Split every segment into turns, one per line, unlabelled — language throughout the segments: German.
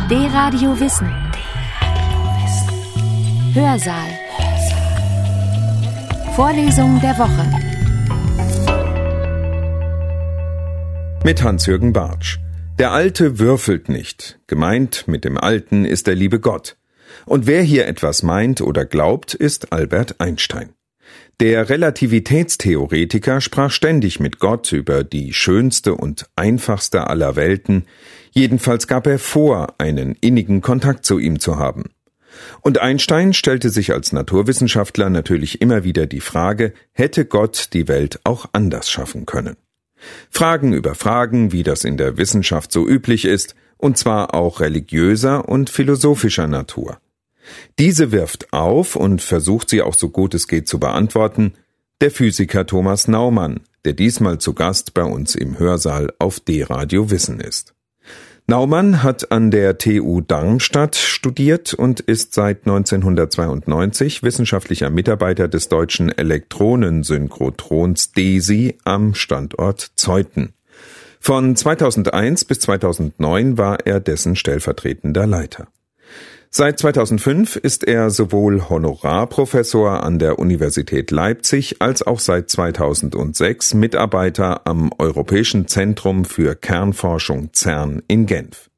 D-Radio Wissen. Hörsaal. Vorlesung der Woche.
Mit Hans-Jürgen Bartsch. Der Alte würfelt nicht. Gemeint mit dem Alten ist der liebe Gott. Und wer hier etwas meint oder glaubt, ist Albert Einstein. Der Relativitätstheoretiker sprach ständig mit Gott über die schönste und einfachste aller Welten. Jedenfalls gab er vor, einen innigen Kontakt zu ihm zu haben. Und Einstein stellte sich als Naturwissenschaftler natürlich immer wieder die Frage, hätte Gott die Welt auch anders schaffen können? Fragen über Fragen, wie das in der Wissenschaft so üblich ist, und zwar auch religiöser und philosophischer Natur. Diese wirft auf und versucht sie auch so gut es geht zu beantworten, der Physiker Thomas Naumann, der diesmal zu Gast bei uns im Hörsaal auf D-Radio Wissen ist. Naumann hat an der TU Darmstadt studiert und ist seit 1992 wissenschaftlicher Mitarbeiter des deutschen Elektronensynchrotrons DESI am Standort Zeuthen. Von 2001 bis 2009 war er dessen stellvertretender Leiter. Seit 2005 ist er sowohl Honorarprofessor an der Universität Leipzig als auch seit 2006 Mitarbeiter am Europäischen Zentrum für Kernforschung CERN in Genf.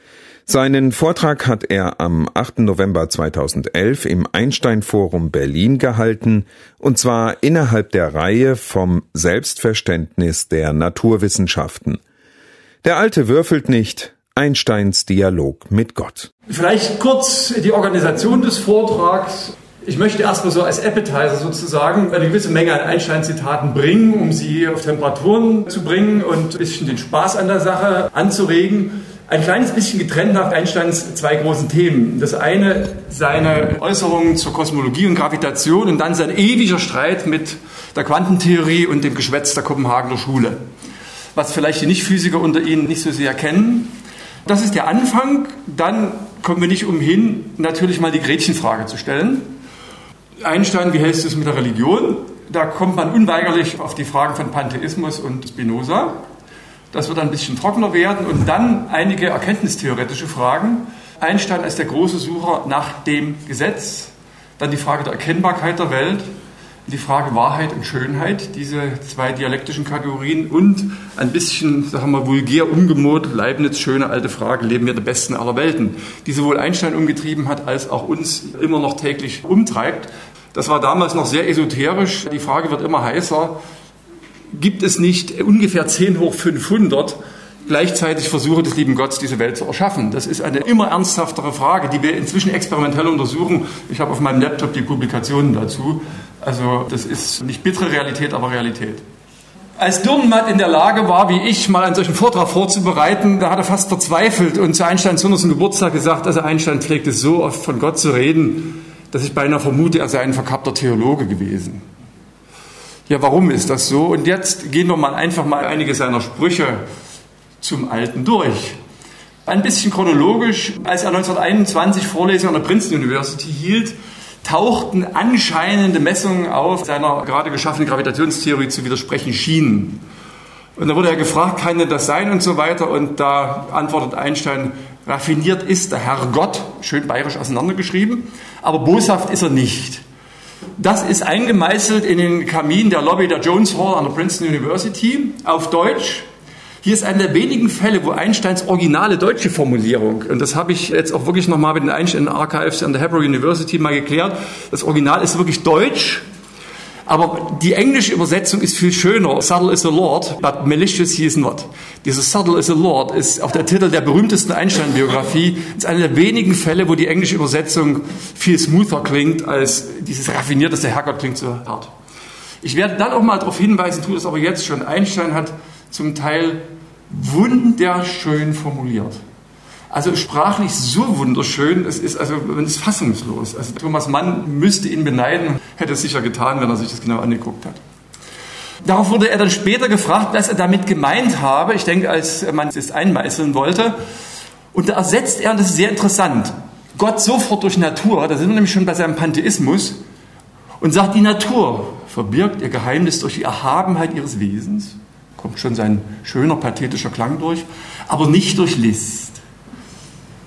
Seinen Vortrag hat er am 8. November 2011 im Einstein-Forum Berlin gehalten, und zwar innerhalb der Reihe vom Selbstverständnis der Naturwissenschaften. Der Alte würfelt nicht. Einsteins Dialog mit Gott.
Vielleicht kurz die Organisation des Vortrags. Ich möchte erstmal so als Appetizer sozusagen eine gewisse Menge an Einstein-Zitaten bringen, um sie auf Temperaturen zu bringen und ein bisschen den Spaß an der Sache anzuregen. Ein kleines bisschen getrennt nach Einsteins zwei großen Themen. Das eine seine Äußerungen zur Kosmologie und Gravitation und dann sein ewiger Streit mit der Quantentheorie und dem Geschwätz der Kopenhagener Schule. Was vielleicht die Nicht-Physiker unter Ihnen nicht so sehr kennen. Das ist der Anfang, dann kommen wir nicht umhin, natürlich mal die Gretchenfrage zu stellen. Einstein, wie hältst du es mit der Religion? Da kommt man unweigerlich auf die Fragen von Pantheismus und Spinoza. Das wird ein bisschen trockener werden und dann einige erkenntnistheoretische Fragen. Einstein als der große Sucher nach dem Gesetz, dann die Frage der Erkennbarkeit der Welt, die Frage Wahrheit und Schönheit, diese zwei dialektischen Kategorien und ein bisschen, sagen wir mal, vulgär umgemurrt, Leibniz, schöne alte Frage, leben wir der besten aller Welten, die sowohl Einstein umgetrieben hat, als auch uns immer noch täglich umtreibt. Das war damals noch sehr esoterisch, die Frage wird immer heißer, gibt es nicht ungefähr 10 hoch 500 gleichzeitig Versuche des lieben Gottes, diese Welt zu erschaffen? Das ist eine immer ernsthaftere Frage, die wir inzwischen experimentell untersuchen. Ich habe auf meinem Laptop die Publikationen dazu. Also das ist nicht bittere Realität, aber Realität. Als Dürrenmatt in der Lage war, wie ich, mal einen solchen Vortrag vorzubereiten, da hat er fast verzweifelt und zu Einsteins 100. Geburtstag gesagt, also Einstein pflegte so oft von Gott zu reden, dass ich beinahe vermute, er sei ein verkappter Theologe gewesen. Ja, warum ist das so? Und jetzt gehen wir einfach mal einige seiner Sprüche zum Alten durch. Ein bisschen chronologisch, als er 1921 Vorlesungen an der Princeton University hielt, tauchten anscheinende Messungen auf, seiner gerade geschaffenen Gravitationstheorie zu widersprechen schienen. Und da wurde er gefragt, kann denn das sein und so weiter, und da antwortet Einstein, raffiniert ist der Herr Gott, schön bayerisch auseinandergeschrieben, aber boshaft ist er nicht. Das ist eingemeißelt in den Kamin der Lobby der Jones Hall an der Princeton University, auf Deutsch. Hier ist einer der wenigen Fälle, wo Einsteins originale deutsche Formulierung, und das habe ich jetzt auch wirklich nochmal mit den Einstein Archives an der Hebrew University mal geklärt, das Original ist wirklich deutsch, aber die englische Übersetzung ist viel schöner. Subtle is the Lord, but malicious he is not. Dieses Subtle is the Lord ist auch der Titel der berühmtesten Einstein-Biografie. Es ist einer der wenigen Fälle, wo die englische Übersetzung viel smoother klingt, als dieses raffinierteste Herrgott klingt so hart. Ich werde dann auch mal darauf hinweisen, tue das aber jetzt schon, Einstein hat zum Teil wunderschön formuliert. Also sprachlich so wunderschön, es ist fassungslos. Also Thomas Mann müsste ihn beneiden, hätte es sicher getan, wenn er sich das genau angeguckt hat. Darauf wurde er dann später gefragt, was er damit gemeint habe. Ich denke, als man es einmeißeln wollte. Und da ersetzt er, und das ist sehr interessant, Gott sofort durch Natur, da sind wir nämlich schon bei seinem Pantheismus, und sagt, die Natur verbirgt ihr Geheimnis durch die Erhabenheit ihres Wesens. Kommt schon sein schöner, pathetischer Klang durch, aber nicht durch List.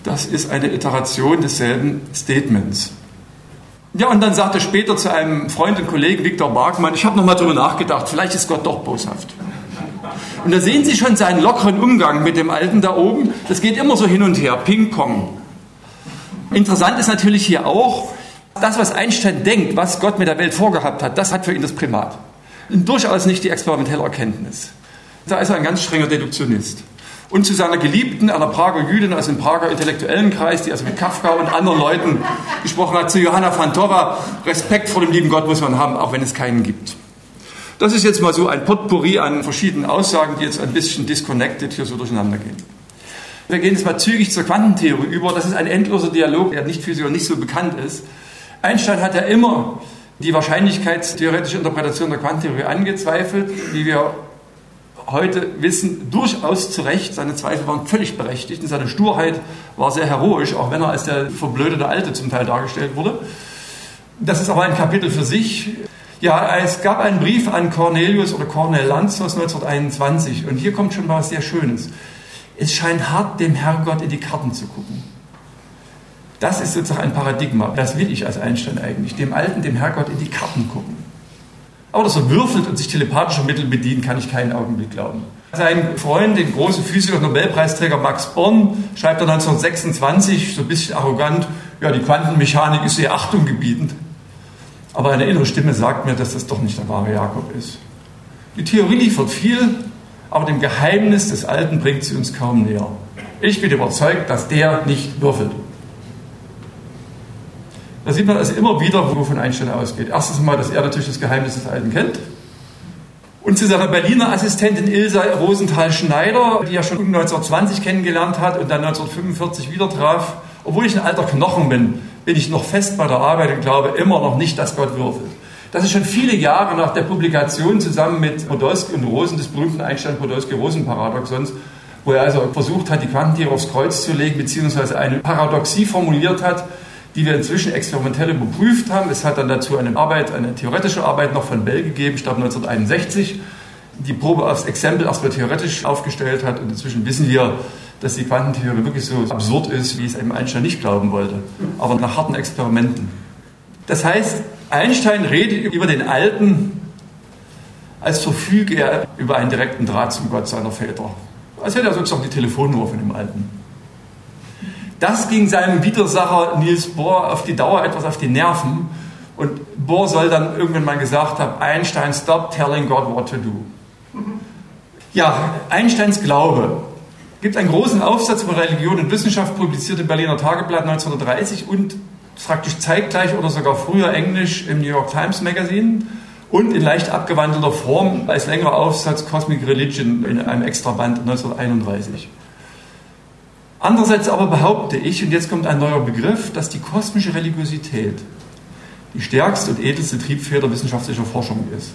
Das ist eine Iteration desselben Statements. Ja, und dann sagt er später zu einem Freund und Kollegen, Viktor Bargmann, ich habe nochmal darüber nachgedacht, vielleicht ist Gott doch boshaft. Und da sehen Sie schon seinen lockeren Umgang mit dem Alten da oben. Das geht immer so hin und her, Ping-Pong. Interessant ist natürlich hier auch, das, was Einstein denkt, was Gott mit der Welt vorgehabt hat, das hat für ihn das Primat. Und durchaus nicht die experimentelle Erkenntnis. Da ist er ein ganz strenger Deduktionist. Und zu seiner Geliebten, einer Prager Jüdin aus dem Prager intellektuellen Kreis, die also mit Kafka und anderen Leuten gesprochen hat, zu Johanna Fantova, Respekt vor dem lieben Gott muss man haben, auch wenn es keinen gibt. Das ist jetzt mal so ein Potpourri an verschiedenen Aussagen, die jetzt ein bisschen disconnected hier so durcheinander gehen. Wir gehen jetzt mal zügig zur Quantentheorie über. Das ist ein endloser Dialog, der Nicht-Physiker nicht so bekannt ist. Einstein hat ja immer die wahrscheinlichkeitstheoretische Interpretation der Quantentheorie angezweifelt, wie wir heute wissen, durchaus zu Recht. Seine Zweifel waren völlig berechtigt und seine Sturheit war sehr heroisch, auch wenn er als der verblödete Alte zum Teil dargestellt wurde. Das ist aber ein Kapitel für sich. Ja, es gab einen Brief an Cornelius oder Cornel Lanzos 1921 und hier kommt schon mal was sehr Schönes. Es scheint hart, dem Herrgott in die Karten zu gucken. Das ist sozusagen ein Paradigma. Das will ich als Einstein eigentlich. Dem Alten, dem Herrgott in die Karten gucken. Aber dass er würfelt und sich telepathischer Mittel bedient, kann ich keinen Augenblick glauben. Sein Freund, den großen Physiker und Nobelpreisträger Max Born, schreibt er 1926, so ein bisschen arrogant, ja, die Quantenmechanik ist sehr achtunggebietend. Aber eine innere Stimme sagt mir, dass das doch nicht der wahre Jakob ist. Die Theorie liefert viel, aber dem Geheimnis des Alten bringt sie uns kaum näher. Ich bin überzeugt, dass der nicht würfelt. Da sieht man also immer wieder, wovon Einstein ausgeht. Erstens mal, dass er natürlich das Geheimnis des Alten kennt. Und zu seiner Berliner Assistentin Ilse Rosenthal-Schneider, die er schon 1920 kennengelernt hat und dann 1945 wieder traf. Obwohl ich ein alter Knochen bin ich noch fest bei der Arbeit und glaube immer noch nicht, dass Gott würfelt. Das ist schon viele Jahre nach der Publikation zusammen mit Podolsky und Rosen des berühmten Einstein-Podolsky-Rosen-Paradoxons, wo er also versucht hat, die Quantentheorie aufs Kreuz zu legen, beziehungsweise eine Paradoxie formuliert hat, die wir inzwischen experimentell überprüft haben. Es hat dann dazu eine theoretische Arbeit noch von Bell gegeben, ich glaube 1961, die Probe aufs Exempel erstmal theoretisch aufgestellt hat und inzwischen wissen wir, dass die Quantentheorie wirklich so absurd ist, wie es eben Einstein nicht glauben wollte, aber nach harten Experimenten. Das heißt, Einstein redet über den Alten, als verfüge er über einen direkten Draht zum Gott seiner Väter. Als hätte er sozusagen die Telefonnummer von dem Alten. Das ging seinem Widersacher Niels Bohr auf die Dauer etwas auf die Nerven und Bohr soll dann irgendwann mal gesagt haben, Einstein, stop telling God what to do. Ja, Einsteins Glaube. Es gibt einen großen Aufsatz über Religion und Wissenschaft, publiziert im Berliner Tageblatt 1930 und praktisch zeitgleich oder sogar früher Englisch im New York Times Magazine und in leicht abgewandelter Form als längerer Aufsatz Cosmic Religion in einem Extraband 1931. Andererseits aber behaupte ich, und jetzt kommt ein neuer Begriff, dass die kosmische Religiosität die stärkste und edelste Triebfeder wissenschaftlicher Forschung ist.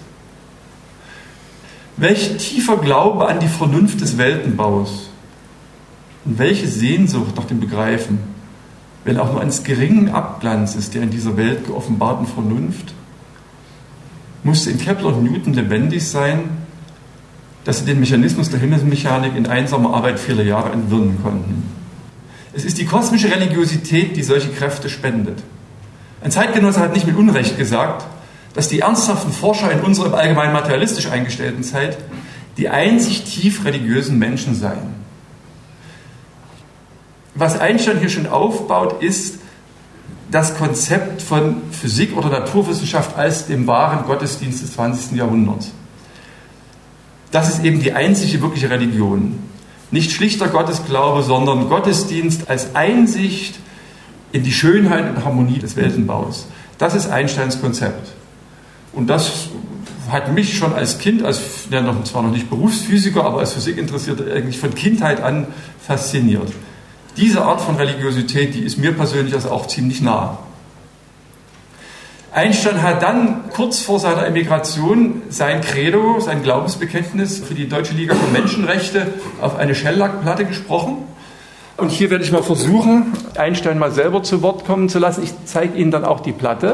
Welch tiefer Glaube an die Vernunft des Weltenbaus und welche Sehnsucht nach dem Begreifen, wenn auch nur eines geringen Abglanzes der in dieser Welt geoffenbarten Vernunft, musste in Kepler und Newton lebendig sein, dass sie den Mechanismus der Himmelsmechanik in einsamer Arbeit viele Jahre entwirren konnten. Es ist die kosmische Religiosität, die solche Kräfte spendet. Ein Zeitgenosse hat nicht mit Unrecht gesagt, dass die ernsthaften Forscher in unserer im Allgemeinen materialistisch eingestellten Zeit die einzig tief religiösen Menschen seien. Was Einstein hier schon aufbaut, ist das Konzept von Physik oder Naturwissenschaft als dem wahren Gottesdienst des 20. Jahrhunderts. Das ist eben die einzige wirkliche Religion. Nicht schlichter Gottesglaube, sondern Gottesdienst als Einsicht in die Schönheit und Harmonie des Weltenbaus. Das ist Einsteins Konzept. Und das hat mich schon als Kind, zwar noch nicht Berufsphysiker, aber als Physikinteressierter eigentlich von Kindheit an fasziniert. Diese Art von Religiosität, die ist mir persönlich also auch ziemlich nah. Einstein hat dann kurz vor seiner Emigration sein Credo, sein Glaubensbekenntnis für die Deutsche Liga für Menschenrechte auf eine Schellackplatte gesprochen. Und hier werde ich mal versuchen, Einstein mal selber zu Wort kommen zu lassen. Ich zeige Ihnen dann auch die Platte.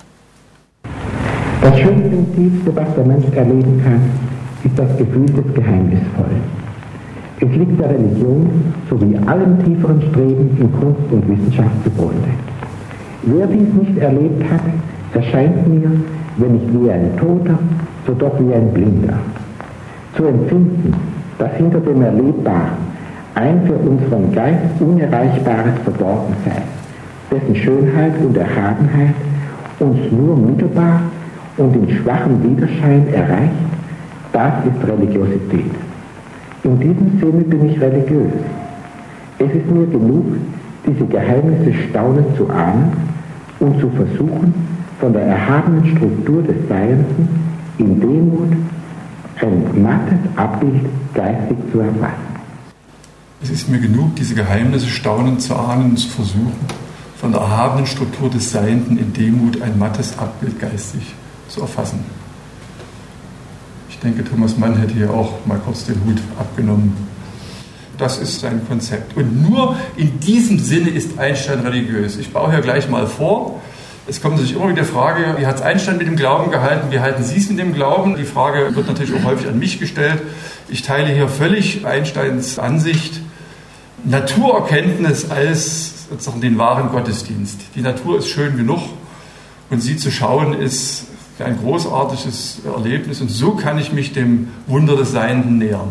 Das Schönste und Tiefste, was der Mensch erleben kann, ist das Gefühl des Geheimnisvollen. Es liegt der Religion sowie allem tieferen Streben in Kunst und Wissenschaft zugrunde. Wer dies nicht erlebt hat, erscheint mir, wenn nicht wie ein Toter, so doch wie ein Blinder. Zu empfinden, dass hinter dem Erlebbaren ein für unseren Geist Unerreichbares verborgen sei, dessen Schönheit und Erhabenheit uns nur mittelbar und in schwachem Widerschein erreicht, das ist Religiosität. In diesem Sinne bin ich religiös. Es ist mir genug, diese Geheimnisse staunend zu ahnen und zu versuchen, von der erhabenen Struktur des Seienden in Demut ein mattes Abbild geistig zu erfassen.
Es ist mir genug, diese Geheimnisse staunend zu ahnen und zu versuchen, von der erhabenen Struktur des Seienden in Demut ein mattes Abbild geistig zu erfassen. Ich denke, Thomas Mann hätte hier auch mal kurz den Hut abgenommen. Das ist sein Konzept. Und nur in diesem Sinne ist Einstein religiös. Ich baue hier gleich mal vor. Es kommt sich immer wieder die Frage, wie hat es Einstein mit dem Glauben gehalten? Wie halten Sie es mit dem Glauben? Die Frage wird natürlich auch häufig an mich gestellt. Ich teile hier völlig Einsteins Ansicht. Naturerkenntnis als sozusagen den wahren Gottesdienst. Die Natur ist schön genug und sie zu schauen ist ein großartiges Erlebnis und so kann ich mich dem Wunder des Seienden nähern.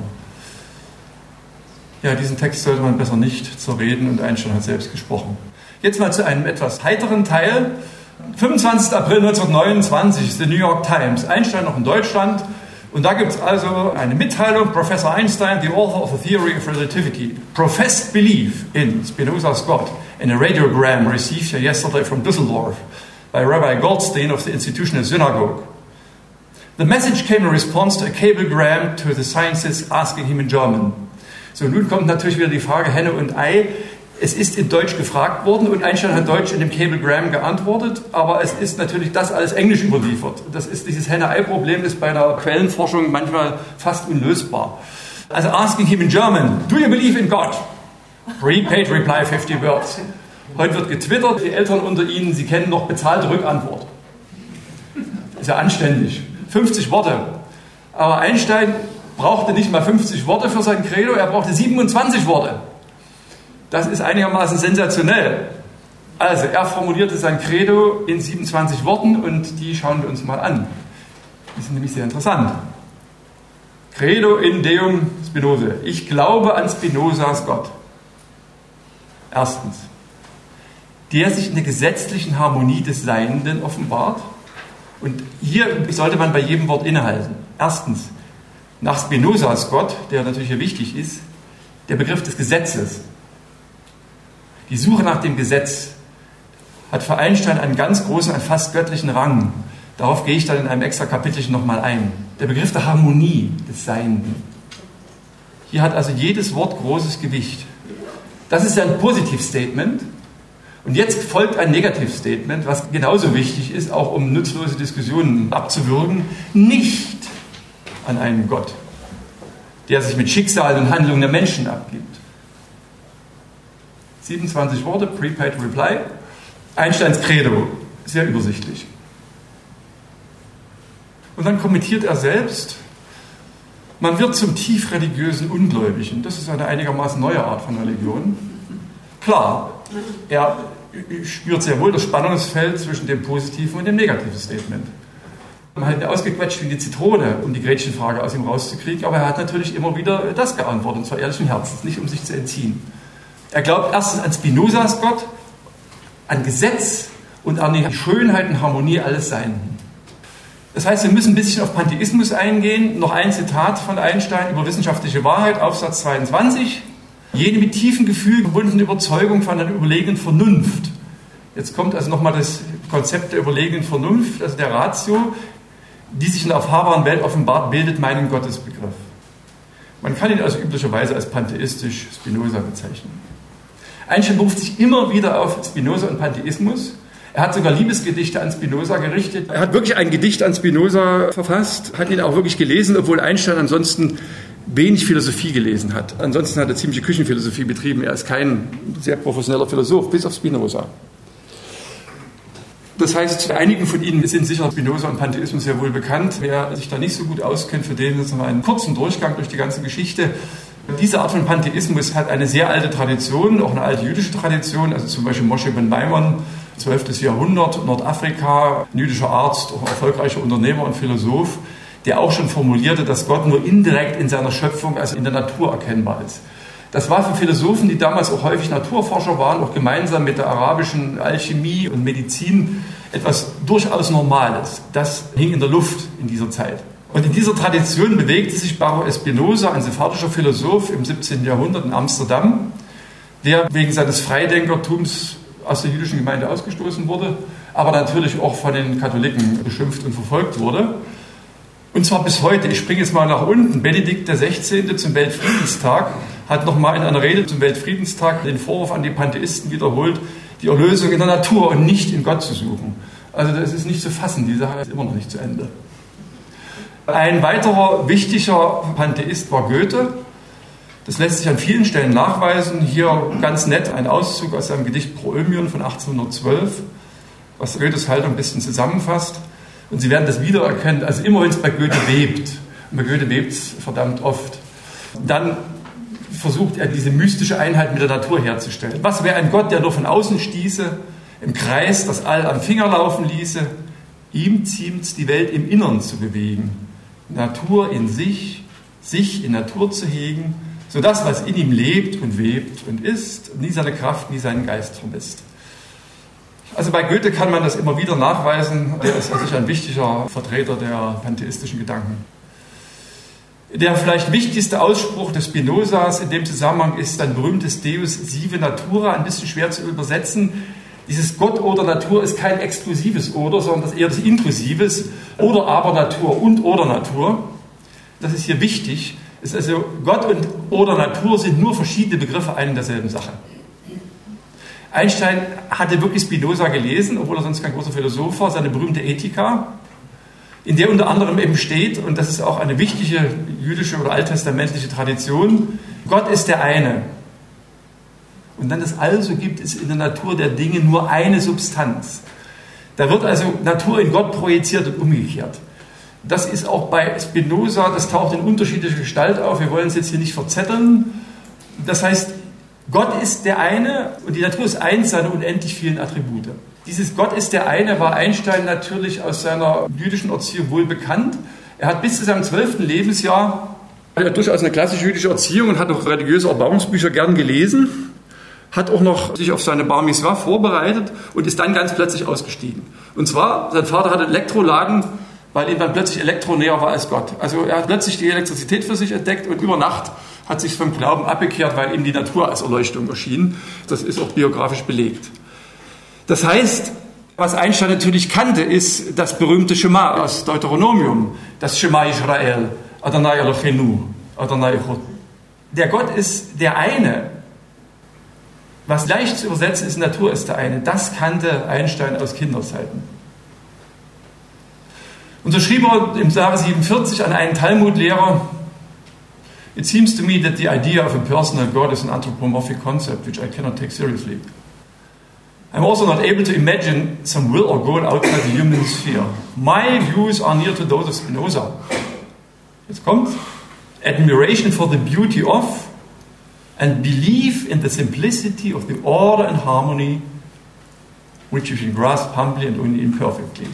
Ja, diesen Text sollte man besser nicht zerreden und Einstein hat selbst gesprochen. Jetzt mal zu einem etwas heiteren Teil. 25. April 1929 ist die New York Times. Einstein noch in Deutschland. Und da gibt es also eine Mitteilung. Professor Einstein, the author of the theory of relativity, professed belief in Spinoza's God in a radiogram received yesterday from Düsseldorf by Rabbi Goldstein of the Institutional Synagogue. The message came in response to a cablegram to the scientists asking him in German. So, nun kommt natürlich wieder die Frage Henne und Ei. Es ist in Deutsch gefragt worden und Einstein hat Deutsch in dem Cablegram geantwortet, aber es ist natürlich das alles Englisch überliefert. Dieses Henne-Ei-Problem ist bei der Quellenforschung manchmal fast unlösbar. Also asking him in German, do you believe in God? Prepaid reply 50 words. Heute wird getwittert, die Eltern unter Ihnen, Sie kennen noch bezahlte Rückantwort. Ist ja anständig. 50 Worte. Aber Einstein brauchte nicht mal 50 Worte für sein Credo, er brauchte 27 Worte. Das ist einigermaßen sensationell. Also, er formulierte sein Credo in 27 Worten und die schauen wir uns mal an. Die sind nämlich sehr interessant. Credo in Deum Spinozae. Ich glaube an Spinozas Gott. Erstens, der sich in der gesetzlichen Harmonie des Seienden offenbart. Und hier sollte man bei jedem Wort innehalten. Erstens, nach Spinozas Gott, der natürlich hier wichtig ist, der Begriff des Gesetzes. Die Suche nach dem Gesetz hat für Einstein einen ganz großen, einen fast göttlichen Rang. Darauf gehe ich dann in einem extra Kapitelchen nochmal ein. Der Begriff der Harmonie des Seienden. Hier hat also jedes Wort großes Gewicht. Das ist ja ein Positivstatement. Und jetzt folgt ein Negativstatement, was genauso wichtig ist, auch um nutzlose Diskussionen abzuwürgen. Nicht an einen Gott, der sich mit Schicksal und Handlungen der Menschen abgibt. 27 Worte, Prepaid Reply. Einsteins Credo, sehr übersichtlich. Und dann kommentiert er selbst, man wird zum tief religiösen Ungläubigen. Das ist eine einigermaßen neue Art von Religion. Klar, er spürt sehr wohl das Spannungsfeld zwischen dem positiven und dem negativen Statement. Man hat ihn ausgequetscht wie die Zitrone, um die Gretchenfrage aus ihm rauszukriegen, aber er hat natürlich immer wieder das geantwortet, und zwar ehrlichen Herzens, nicht um sich zu entziehen. Er glaubt erstens an Spinozas Gott, an Gesetz und an die Schönheit und Harmonie alles Seienden. Das heißt, wir müssen ein bisschen auf Pantheismus eingehen. Noch ein Zitat von Einstein über wissenschaftliche Wahrheit, Aufsatz 22. Jene mit tiefem Gefühl verbundene Überzeugung von einer überlegenen Vernunft. Jetzt kommt also nochmal das Konzept der überlegenen Vernunft, also der Ratio, die sich in der erfahrbaren Welt offenbart, bildet meinen Gottesbegriff. Man kann ihn also üblicherweise als pantheistisch Spinoza bezeichnen. Einstein beruft sich immer wieder auf Spinoza und Pantheismus. Er hat sogar Liebesgedichte an Spinoza gerichtet. Er hat wirklich ein Gedicht an Spinoza verfasst, hat ihn auch wirklich gelesen, obwohl Einstein ansonsten wenig Philosophie gelesen hat. Ansonsten hat er ziemliche Küchenphilosophie betrieben. Er ist kein sehr professioneller Philosoph, bis auf Spinoza. Das heißt, einigen von Ihnen sind sicher Spinoza und Pantheismus sehr wohl bekannt. Wer sich da nicht so gut auskennt, für den ist noch einen kurzen Durchgang durch die ganze Geschichte. Diese Art von Pantheismus hat eine sehr alte Tradition, auch eine alte jüdische Tradition, also zum Beispiel Moshe ben Maimon, 12. Jahrhundert, Nordafrika, ein jüdischer Arzt, auch erfolgreicher Unternehmer und Philosoph, der auch schon formulierte, dass Gott nur indirekt in seiner Schöpfung, also in der Natur erkennbar ist. Das war für Philosophen, die damals auch häufig Naturforscher waren, auch gemeinsam mit der arabischen Alchemie und Medizin etwas durchaus Normales. Das hing in der Luft in dieser Zeit. Und in dieser Tradition bewegte sich Baruch Spinoza, ein sephardischer Philosoph im 17. Jahrhundert in Amsterdam, der wegen seines Freidenkertums aus der jüdischen Gemeinde ausgestoßen wurde, aber natürlich auch von den Katholiken beschimpft und verfolgt wurde. Und zwar bis heute. Ich springe jetzt mal nach unten. Benedikt XVI. Zum Weltfriedenstag hat nochmal in einer Rede zum Weltfriedenstag den Vorwurf an die Pantheisten wiederholt, die Erlösung in der Natur und nicht in Gott zu suchen. Also das ist nicht zu fassen, die Sache ist immer noch nicht zu Ende. Ein weiterer wichtiger Pantheist war Goethe. Das lässt sich an vielen Stellen nachweisen. Hier ganz nett ein Auszug aus seinem Gedicht Proömion von 1812, was Goethes Haltung ein bisschen zusammenfasst. Und Sie werden das wiedererkennen, also immer wenn es bei Goethe bebt, und bei Goethe bebt es verdammt oft, dann versucht er diese mystische Einheit mit der Natur herzustellen. Was wäre ein Gott, der nur von außen stieße, im Kreis das All am Finger laufen ließe? Ihm ziemt's, die Welt im Innern zu bewegen, Natur in sich in Natur zu hegen, so das, was in ihm lebt und webt und ist, nie seine Kraft, nie seinen Geist vermisst. Also bei Goethe kann man das immer wieder nachweisen. Er ist sicher ein wichtiger Vertreter der pantheistischen Gedanken. Der vielleicht wichtigste Ausspruch des Spinozas in dem Zusammenhang ist ein berühmtes Deus sive natura, ein bisschen schwer zu übersetzen. Dieses Gott oder Natur ist kein exklusives Oder, sondern das eher das Inklusives. Oder aber Natur und oder Natur. Das ist hier wichtig. Es ist also Gott und oder Natur sind nur verschiedene Begriffe einer derselben Sache. Einstein hatte wirklich Spinoza gelesen, obwohl er sonst kein großer Philosoph war, seine berühmte Ethika, in der unter anderem eben steht, und das ist auch eine wichtige jüdische oder alttestamentliche Tradition, Gott ist der eine. Und dann das Also gibt es in der Natur der Dinge nur eine Substanz. Da wird also Natur in Gott projiziert und umgekehrt. Das ist auch bei Spinoza, das taucht in unterschiedlicher Gestalt auf, wir wollen es jetzt hier nicht verzetteln. Das heißt, Gott ist der eine und die Natur ist eins seiner unendlich vielen Attribute. Dieses Gott ist der eine war Einstein natürlich aus seiner jüdischen Erziehung wohl bekannt. Er hat bis zu seinem 12. Lebensjahr durchaus eine klassische jüdische Erziehung und hat auch religiöse Erbauungsbücher gern gelesen, hat auch noch sich auf seine Bar Mitzvah vorbereitet und ist dann ganz plötzlich ausgestiegen. Und zwar, sein Vater hatte einen Elektroladen, weil ihm dann plötzlich Elektro näher war als Gott. Also er hat plötzlich die Elektrizität für sich entdeckt und über Nacht hat sich vom Glauben abgekehrt, weil ihm die Natur als Erleuchtung erschien. Das ist auch biografisch belegt. Das heißt, was Einstein natürlich kannte, ist das berühmte Schema aus Deuteronomium, das Schema Israel, Adonai Eloheinu, Adonai Echad. Der Gott ist der eine. Was leicht zu übersetzen ist, Natur ist der eine. Das kannte Einstein aus Kinderzeiten. Und so schrieb er im Jahre 47 an einen Talmudlehrer: It seems to me that the idea of a personal God is an anthropomorphic concept which I cannot take seriously. I'm also not able to imagine some will or goal outside the human sphere. My views are near to those of Spinoza. Jetzt kommt's. Admiration for the beauty of and belief in the simplicity of the order and harmony which you can grasp humbly and only imperfectly.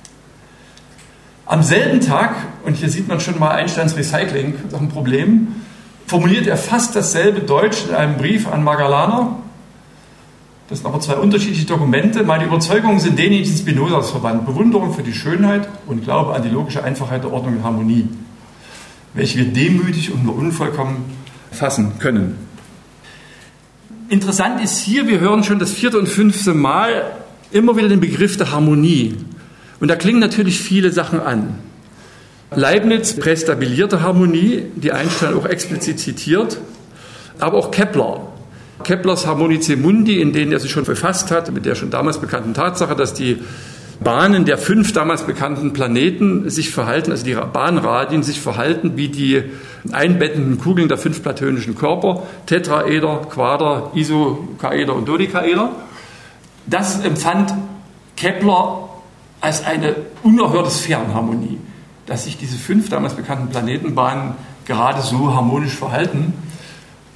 Am selben Tag, und hier sieht man schon mal Einsteins Recycling, das ist ein Problem, formuliert er fast dasselbe Deutsch in einem Brief an Magallaner. Das sind aber zwei unterschiedliche Dokumente. Meine Überzeugungen sind denjenigen Spinozas verwandt. Bewunderung für die Schönheit und Glaube an die logische Einfachheit der Ordnung und Harmonie, welche wir demütig und nur unvollkommen fassen können. Interessant ist hier, wir hören schon das 4. und 5. Mal immer wieder den Begriff der Harmonie. Und da klingen natürlich viele Sachen an. Leibniz prästabilierte Harmonie, die Einstein auch explizit zitiert, aber auch Kepler. Keplers Harmonice Mundi, in denen er sich schon befasst hat, mit der schon damals bekannten Tatsache, dass die Bahnen der 5 damals bekannten Planeten sich verhalten, also die Bahnradien sich verhalten wie die einbettenden Kugeln der 5 platonischen Körper, Tetraeder, Quader, Isokaeder und Dodekaeder. Das empfand Kepler als eine unerhörte Sphärenharmonie, dass sich diese 5 damals bekannten Planetenbahnen gerade so harmonisch verhalten.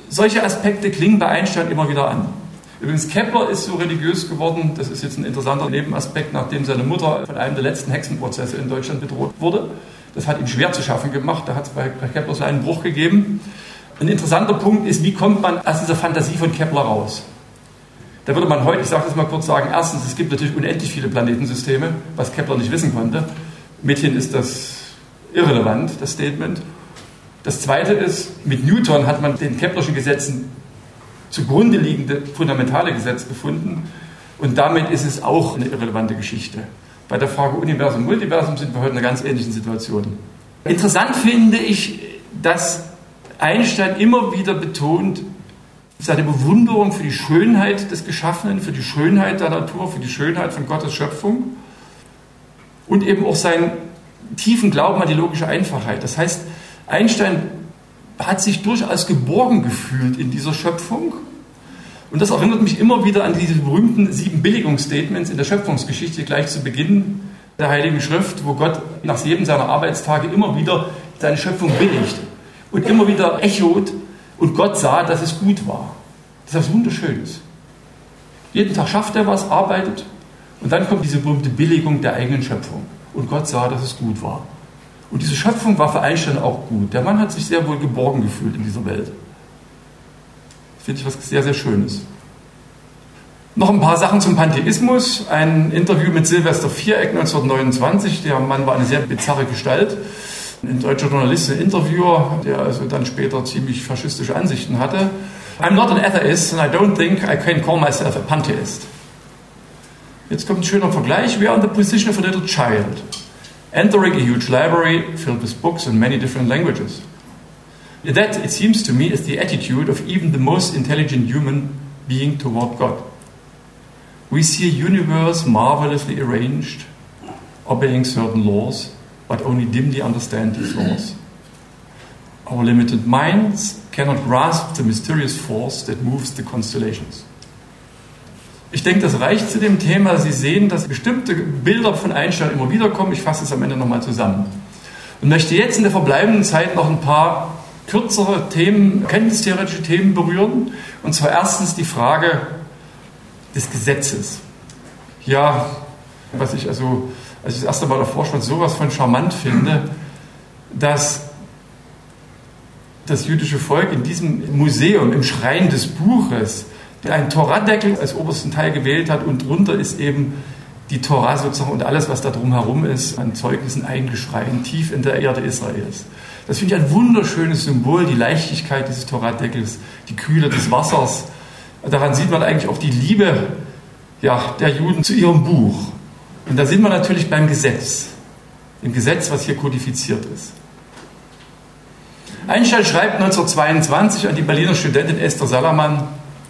solche Aspekte klingen bei Einstein immer wieder an. Übrigens, Kepler ist so religiös geworden, das ist jetzt ein interessanter Nebenaspekt, nachdem seine Mutter von einem der letzten Hexenprozesse in Deutschland bedroht wurde. Das hat ihm schwer zu schaffen gemacht, da hat es bei Kepler so einen Bruch gegeben. Ein interessanter Punkt ist, wie kommt man aus dieser Fantasie von Kepler raus? Da würde man heute, ich sage das mal kurz, sagen, erstens, es gibt natürlich unendlich viele Planetensysteme, was Kepler nicht wissen konnte. Mithin ist das irrelevant, das Statement. Das Zweite ist, mit Newton hat man den Keplerschen Gesetzen zugrunde liegende fundamentale Gesetz gefunden und damit ist es auch eine irrelevante Geschichte. Bei der Frage Universum, Multiversum sind wir heute in einer ganz ähnlichen Situation. Interessant finde ich, dass Einstein immer wieder betont, seine Bewunderung für die Schönheit des Geschaffenen, für die Schönheit der Natur, für die Schönheit von Gottes Schöpfung und eben auch seinen tiefen Glauben an die logische Einfachheit. Das heißt, Einstein hat sich durchaus geborgen gefühlt in dieser Schöpfung und das erinnert mich immer wieder an diese berühmten 7 Billigungsstatements in der Schöpfungsgeschichte gleich zu Beginn der Heiligen Schrift, wo Gott nach jedem seiner Arbeitstage immer wieder seine Schöpfung billigt und immer wieder echot und Gott sah, dass es gut war. Das ist was Wunderschönes. Jeden Tag schafft er was, arbeitet und dann kommt diese berühmte Billigung der eigenen Schöpfung. Und Gott sah, dass es gut war. Und diese Schöpfung war für Einstein auch gut. Der Mann hat sich sehr wohl geborgen gefühlt in dieser Welt. Das finde ich was sehr, sehr Schönes. Noch ein paar Sachen zum Pantheismus. Ein Interview mit Silvester Viereck 1929. Der Mann war eine sehr bizarre Gestalt. Ein deutscher Journalist, ein Interviewer, der also dann später ziemlich faschistische Ansichten hatte. I'm not an atheist and I don't think I can call myself a pantheist. Jetzt kommt ein schöner Vergleich. We are in the position of a little child, entering a huge library filled with books in many different languages. That, it seems to me, is the attitude of even the most intelligent human being toward God. We see a universe marvelously arranged, obeying certain laws, but only dimly understand these laws. Our limited minds cannot grasp the mysterious force that moves the constellations. Ich denke, das reicht zu dem Thema. Sie sehen, dass bestimmte Bilder von Einstein immer wieder kommen. Ich fasse es am Ende nochmal zusammen. Und möchte jetzt in der verbleibenden Zeit noch ein paar kürzere Themen, erkenntnistheoretische Themen berühren. Und zwar erstens die Frage des Gesetzes. Ja, was ich also, als ich das erste Mal davor stand, sowas von charmant finde, dass das jüdische Volk in diesem Museum, im Schrein des Buches, einen Toradeckel als obersten Teil gewählt hat und drunter ist eben die Tora sozusagen und alles, was da drumherum ist, an Zeugnissen eingeschreien, tief in der Erde Israels. Das finde ich ein wunderschönes Symbol, die Leichtigkeit dieses Toradeckels, die Kühle des Wassers. Daran sieht man eigentlich auch die Liebe der Juden zu ihrem Buch. Und da sind wir natürlich beim Gesetz, dem Gesetz, was hier kodifiziert ist. Einstein schreibt 1922 an die Berliner Studentin Esther Salamann: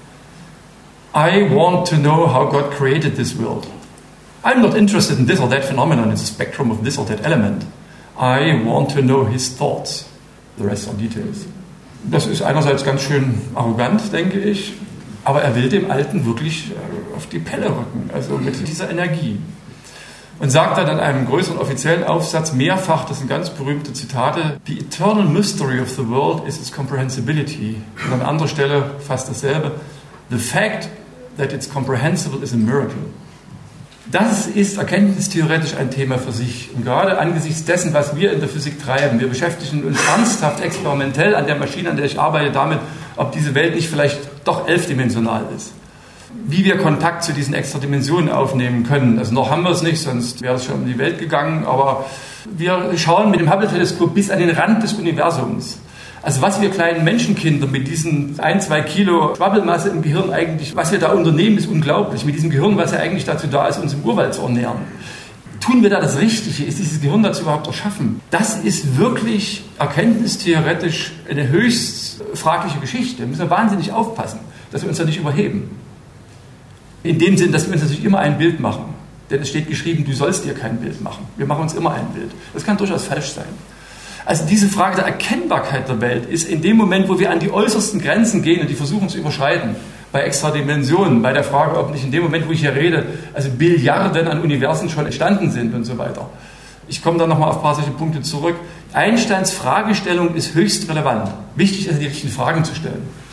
I want to know how God created this world. I'm not interested in this or that phenomenon in the spectrum of this or that element. I want to know his thoughts. The rest are details. Das ist einerseits ganz schön arrogant, denke ich, aber er will dem Alten wirklich auf die Pelle rücken, also mit dieser Energie. Und sagt dann in einem größeren offiziellen Aufsatz mehrfach, das sind ganz berühmte Zitate: The eternal mystery of the world is its comprehensibility. Und an anderer Stelle fast dasselbe: The fact that it's comprehensible is a miracle. Das ist erkenntnistheoretisch ein Thema für sich. Und gerade angesichts dessen, was wir in der Physik treiben, wir beschäftigen uns ernsthaft experimentell an der Maschine, an der ich arbeite, damit, ob diese Welt nicht vielleicht doch 11-dimensional ist. Wie wir Kontakt zu diesen extra Dimensionen aufnehmen können. Also noch haben wir es nicht, sonst wäre es schon um die Welt gegangen. Aber wir schauen mit dem Hubble-Teleskop bis an den Rand des Universums. Also was wir kleinen Menschenkinder mit diesen 1-2 Kilo Schwabbelmasse im Gehirn eigentlich, was wir da unternehmen, ist unglaublich. Mit diesem Gehirn, was ja eigentlich dazu da ist, uns im Urwald zu ernähren. Tun wir da das Richtige? Ist dieses Gehirn dazu überhaupt erschaffen? Das ist wirklich erkenntnistheoretisch eine höchst fragliche Geschichte. Da müssen wir wahnsinnig aufpassen, dass wir uns da nicht überheben. In dem Sinn, dass wir uns natürlich immer ein Bild machen. Denn es steht geschrieben, du sollst dir kein Bild machen. Wir machen uns immer ein Bild. Das kann durchaus falsch sein. Also diese Frage der Erkennbarkeit der Welt ist in dem Moment, wo wir an die äußersten Grenzen gehen und die versuchen zu überschreiten, bei Extradimensionen, bei der Frage, ob nicht in dem Moment, wo ich hier rede, also Billiarden an Universen schon entstanden sind und so weiter. Ich komme dann nochmal auf ein paar solche Punkte zurück. Einsteins Fragestellung ist höchst relevant. Wichtig ist, die richtigen Fragen zu stellen.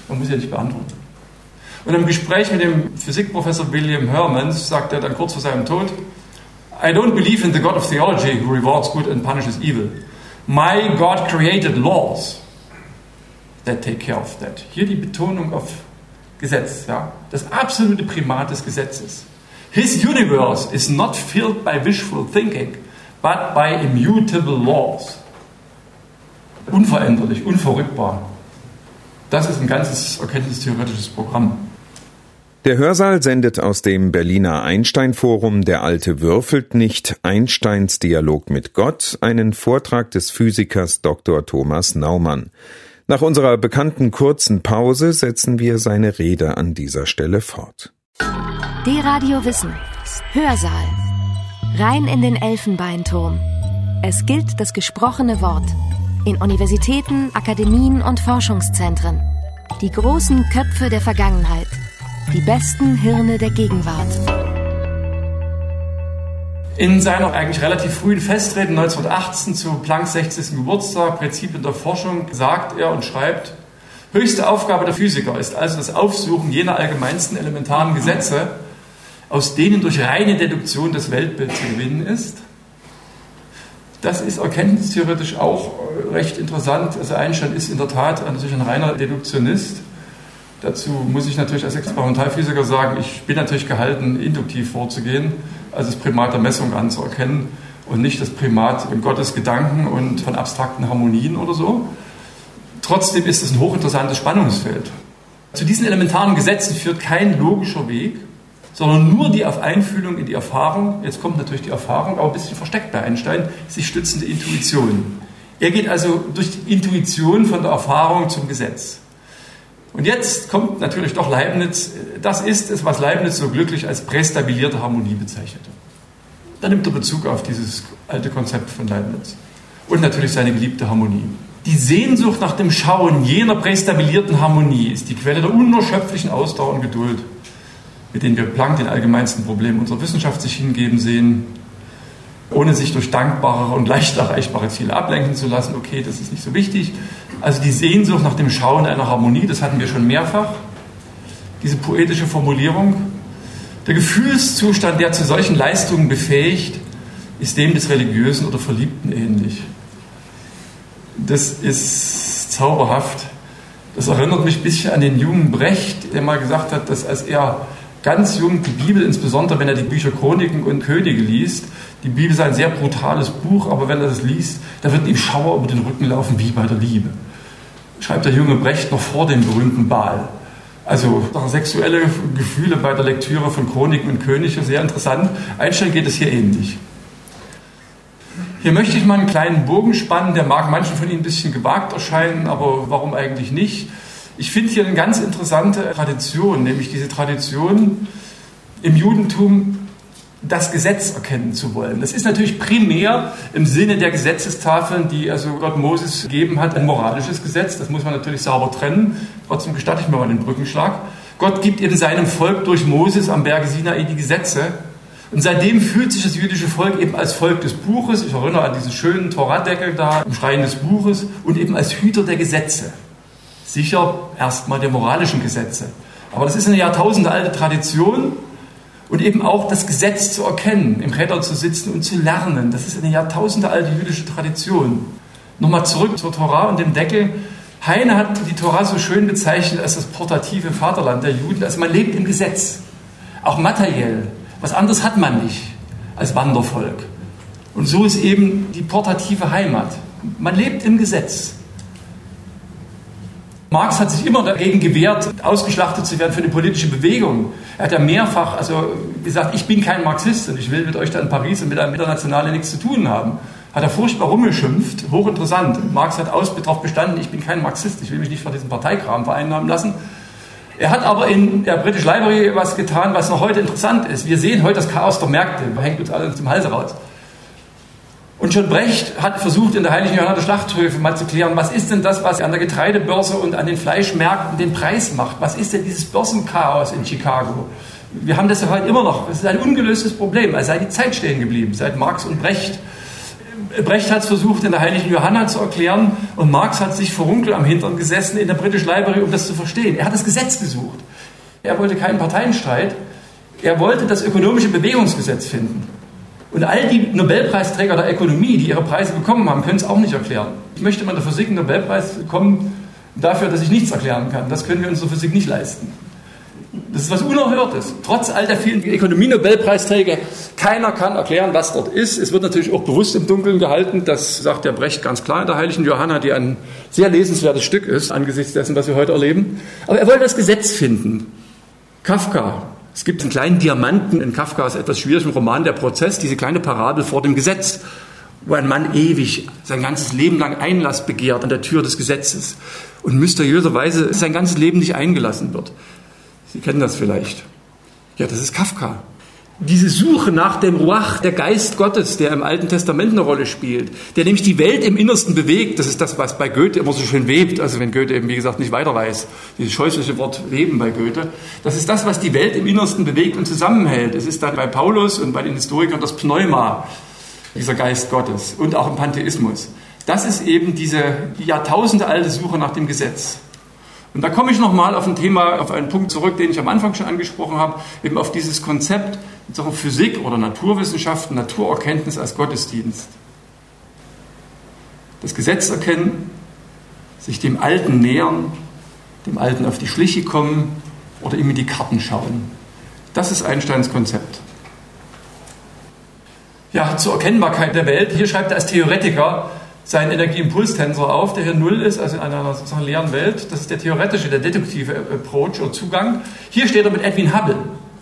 Man muss ja nicht beantworten. Und im Gespräch mit dem Physikprofessor William Hermans sagt er dann kurz vor seinem Tod, I don't believe in the God of theology who rewards good and punishes evil. My God created laws that take care of that. Hier die Betonung auf Gesetz, ja? Das absolute Primat des Gesetzes. His universe is not filled by wishful thinking, but by immutable laws. Unveränderlich, unverrückbar. Das ist ein ganzes erkenntnistheoretisches Programm.
Der Hörsaal sendet aus dem Berliner Einstein-Forum Der Alte würfelt nicht, Einsteins Dialog mit Gott, einen Vortrag des Physikers Dr. Thomas Naumann. Nach unserer bekannten kurzen Pause setzen wir seine Rede an dieser Stelle fort.
D-Radio Wissen. Hörsaal. Rein in den Elfenbeinturm. Es gilt das gesprochene Wort. In Universitäten, Akademien und Forschungszentren. Die großen Köpfe der Vergangenheit. Die besten Hirne der Gegenwart.
In seiner eigentlich relativ frühen Festrede 1918 zu Plancks 60. Geburtstag, Prinzipien der Forschung, sagt er und schreibt, höchste Aufgabe der Physiker ist also das Aufsuchen jener allgemeinsten elementaren Gesetze, aus denen durch reine Deduktion das Weltbild zu gewinnen ist. Das ist erkenntnistheoretisch auch recht interessant. Also Einstein ist in der Tat natürlich ein reiner Deduktionist. Dazu muss ich natürlich als Experimentalphysiker sagen, ich bin natürlich gehalten, induktiv vorzugehen, also das Primat der Messung anzuerkennen und nicht das Primat von Gottes Gedanken und von abstrakten Harmonien oder so. Trotzdem ist es ein hochinteressantes Spannungsfeld. Zu diesen elementaren Gesetzen führt kein logischer Weg, sondern nur die auf Einfühlung in die Erfahrung, jetzt kommt natürlich die Erfahrung, aber ein bisschen versteckt bei Einstein, sich stützende Intuition. Er geht also durch die Intuition von der Erfahrung zum Gesetz. Und jetzt kommt natürlich doch Leibniz, das ist es, was Leibniz so glücklich als prästabilierte Harmonie bezeichnete. Da nimmt er Bezug auf dieses alte Konzept von Leibniz. Und natürlich seine geliebte Harmonie. Die Sehnsucht nach dem Schauen jener prästabilierten Harmonie ist die Quelle der unerschöpflichen Ausdauer und Geduld, mit denen wir Planck den allgemeinsten Problemen unserer Wissenschaft sich hingeben sehen, ohne sich durch dankbare und leicht erreichbare Ziele ablenken zu lassen. Okay, das ist nicht so wichtig. Also die Sehnsucht nach dem Schauen einer Harmonie, das hatten wir schon mehrfach. Diese poetische Formulierung. Der Gefühlszustand, der zu solchen Leistungen befähigt, ist dem des Religiösen oder Verliebten ähnlich. Das ist zauberhaft. Das erinnert mich ein bisschen an den jungen Brecht, der mal gesagt hat, dass als er ganz jung die Bibel, insbesondere wenn er die Bücher Chroniken und Könige liest, die Bibel sei ein sehr brutales Buch, aber wenn er das liest, da wird ihm Schauer über den Rücken laufen, wie bei der Liebe. Schreibt der junge Brecht noch vor dem berühmten Baal. Also sexuelle Gefühle bei der Lektüre von Chroniken und Könige, sehr interessant. Einstein geht es hier ähnlich. Hier möchte ich mal einen kleinen Bogen spannen, der mag manchen von Ihnen ein bisschen gewagt erscheinen, aber warum eigentlich nicht? Ich finde hier eine ganz interessante Tradition, nämlich diese Tradition im Judentum, das Gesetz erkennen zu wollen. Das ist natürlich primär im Sinne der Gesetzestafeln, die also Gott Moses gegeben hat, ein moralisches Gesetz. Das muss man natürlich sauber trennen. Trotzdem gestatte ich mir mal den Brückenschlag. Gott gibt eben seinem Volk durch Moses am Berge Sinai die Gesetze. Und seitdem fühlt sich das jüdische Volk eben als Volk des Buches, ich erinnere an diesen schönen Toradeckel da im Schrein des Buches, und eben als Hüter der Gesetze. Sicher erstmal der moralischen Gesetze. Aber das ist eine jahrtausendealte Tradition. Und eben auch das Gesetz zu erkennen, im Redder zu sitzen und zu lernen. Das ist eine jahrtausendealte jüdische Tradition. Nochmal zurück zur Tora und dem Deckel. Heine hat die Tora so schön bezeichnet als das portative Vaterland der Juden. Also man lebt im Gesetz, auch materiell. Was anderes hat man nicht als Wandervolk. Und so ist eben die portative Heimat. Man lebt im Gesetz. Marx hat sich immer dagegen gewehrt, ausgeschlachtet zu werden für eine politische Bewegung. Er hat ja mehrfach gesagt, ich bin kein Marxist und ich will mit euch da in Paris und mit einem Internationalen nichts zu tun haben. Hat er furchtbar rumgeschimpft, hochinteressant. Und Marx hat darauf bestanden, ich bin kein Marxist, ich will mich nicht von diesem Parteikram vereinnahmen lassen. Er hat aber in der British Library was getan, was noch heute interessant ist. Wir sehen heute das Chaos der Märkte, hängt uns alle zum Halse raus. Und schon Brecht hat versucht, in der Heiligen Johanna der Schlachthöfe mal zu klären, was ist denn das, was an der Getreidebörse und an den Fleischmärkten den Preis macht? Was ist denn dieses Börsenchaos in Chicago? Wir haben das ja heute immer noch. Es ist ein ungelöstes Problem, als sei die Zeit stehen geblieben, seit Marx und Brecht Brecht hat es versucht, in der heiligen Johanna zu erklären, und Marx hat sich verrunkelt am Hintern gesessen in der British Library, um das zu verstehen. Er hat das Gesetz gesucht. Er wollte keinen Parteienstreit. Er wollte das ökonomische Bewegungsgesetz finden. Und all die Nobelpreisträger der Ökonomie, die ihre Preise bekommen haben, können es auch nicht erklären. Ich möchte mal in der Physik einen Nobelpreis bekommen dafür, dass ich nichts erklären kann. Das können wir uns in der Physik nicht leisten. Das ist was Unerhörtes. Trotz all der vielen Ökonomie-Nobelpreisträger, keiner kann erklären, was dort ist. Es wird natürlich auch bewusst im Dunkeln gehalten. Das sagt der Brecht ganz klar in der heiligen Johanna, die ein sehr lesenswertes Stück ist, angesichts dessen, was wir heute erleben. Aber er wollte das Gesetz finden. Kafka. Es gibt einen kleinen Diamanten in Kafkas etwas schwierigen Roman Der Prozess, diese kleine Parabel vor dem Gesetz, wo ein Mann ewig sein ganzes Leben lang Einlass begehrt an der Tür des Gesetzes und mysteriöserweise sein ganzes Leben nicht eingelassen wird. Sie kennen das vielleicht. Ja, das ist Kafka. Diese Suche nach dem Ruach, der Geist Gottes, der im Alten Testament eine Rolle spielt, der nämlich die Welt im Innersten bewegt, das ist das, was bei Goethe immer so schön webt, also wenn Goethe eben, wie gesagt, nicht weiter weiß, dieses scheußliche Wort Weben bei Goethe, das ist das, was die Welt im Innersten bewegt und zusammenhält. Es ist dann bei Paulus und bei den Historikern das Pneuma, dieser Geist Gottes, und auch im Pantheismus. Das ist eben diese jahrtausendealte Suche nach dem Gesetz. Und da komme ich nochmal auf ein Thema, auf einen Punkt zurück, den ich am Anfang schon angesprochen habe, eben auf dieses Konzept Physik oder Naturwissenschaften, Naturerkenntnis als Gottesdienst. Das Gesetz erkennen, sich dem Alten nähern, dem Alten auf die Schliche kommen oder ihm in die Karten schauen. Das ist Einsteins Konzept. Ja, zur Erkennbarkeit der Welt. Hier schreibt er als Theoretiker seinen Energieimpulstensor auf, der hier null ist, also in einer sozusagen leeren Welt. Das ist der theoretische, der deduktive Approach oder Zugang. Hier steht er mit Edwin Hubble,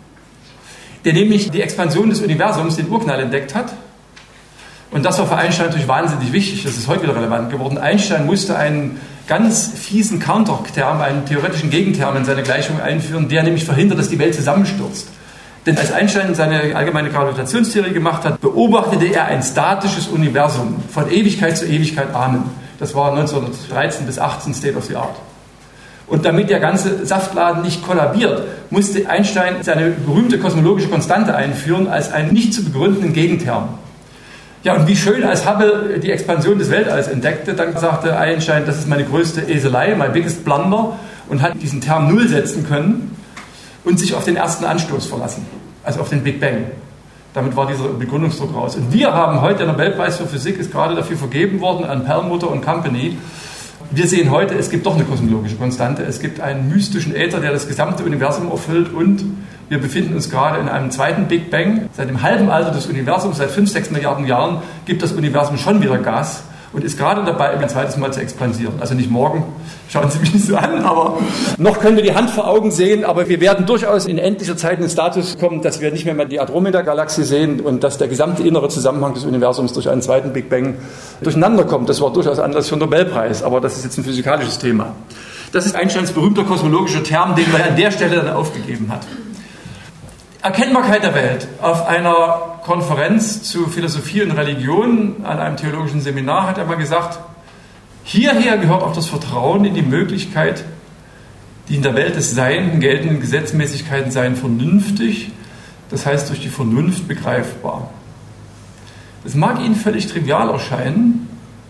der nämlich die Expansion des Universums, den Urknall, entdeckt hat. Und das war für Einstein natürlich wahnsinnig wichtig. Das ist heute wieder relevant geworden. Einstein musste einen ganz fiesen Counterterm, einen theoretischen Gegenterm in seine Gleichung einführen, der nämlich verhindert, dass die Welt zusammenstürzt. Denn als Einstein seine allgemeine Gravitationstheorie gemacht hat, beobachtete er ein statisches Universum von Ewigkeit zu Ewigkeit. Amen. Das war 1913 bis 18 State of the Art. Und damit der ganze Saftladen nicht kollabiert, musste Einstein seine berühmte kosmologische Konstante einführen als einen nicht zu begründenden Gegenterm. Ja, und wie schön, als Hubble die Expansion des Weltalls entdeckte, dann sagte Einstein, das ist meine größte Eselei, my biggest blunder, und hat diesen Term Null setzen können und sich auf den ersten Anstoß verlassen, also auf den Big Bang. Damit war dieser Begründungsdruck raus. Und wir haben heute, der Nobelpreis für Physik ist gerade dafür vergeben worden an Perlmutter und Company. Wir sehen heute, es gibt doch eine kosmologische Konstante, es gibt einen mystischen Äther, der das gesamte Universum erfüllt, und wir befinden uns gerade in einem zweiten Big Bang. Seit dem halben Alter des Universums, seit 5-6 Milliarden Jahren, gibt das Universum schon wieder Gas und ist gerade dabei, ein zweites Mal zu expandieren. Also nicht morgen, schauen Sie mich nicht so an, aber noch können wir die Hand vor Augen sehen, aber wir werden durchaus in endlicher Zeit in den Status kommen, dass wir nicht mehr die Andromeda-Galaxie sehen und dass der gesamte innere Zusammenhang des Universums durch einen zweiten Big Bang durcheinander kommt. Das war durchaus Anlass für einen Nobelpreis, aber das ist jetzt ein physikalisches Thema. Das ist Einsteins berühmter kosmologischer Term, den er an der Stelle dann aufgegeben hat. Erkennbarkeit der Welt. Auf einer Konferenz zu Philosophie und Religion an einem theologischen Seminar hat er mal gesagt, hierher gehört auch das Vertrauen in die Möglichkeit, die in der Welt des Seienden geltenden Gesetzmäßigkeiten seien vernünftig, das heißt durch die Vernunft begreifbar. Das mag Ihnen völlig trivial erscheinen,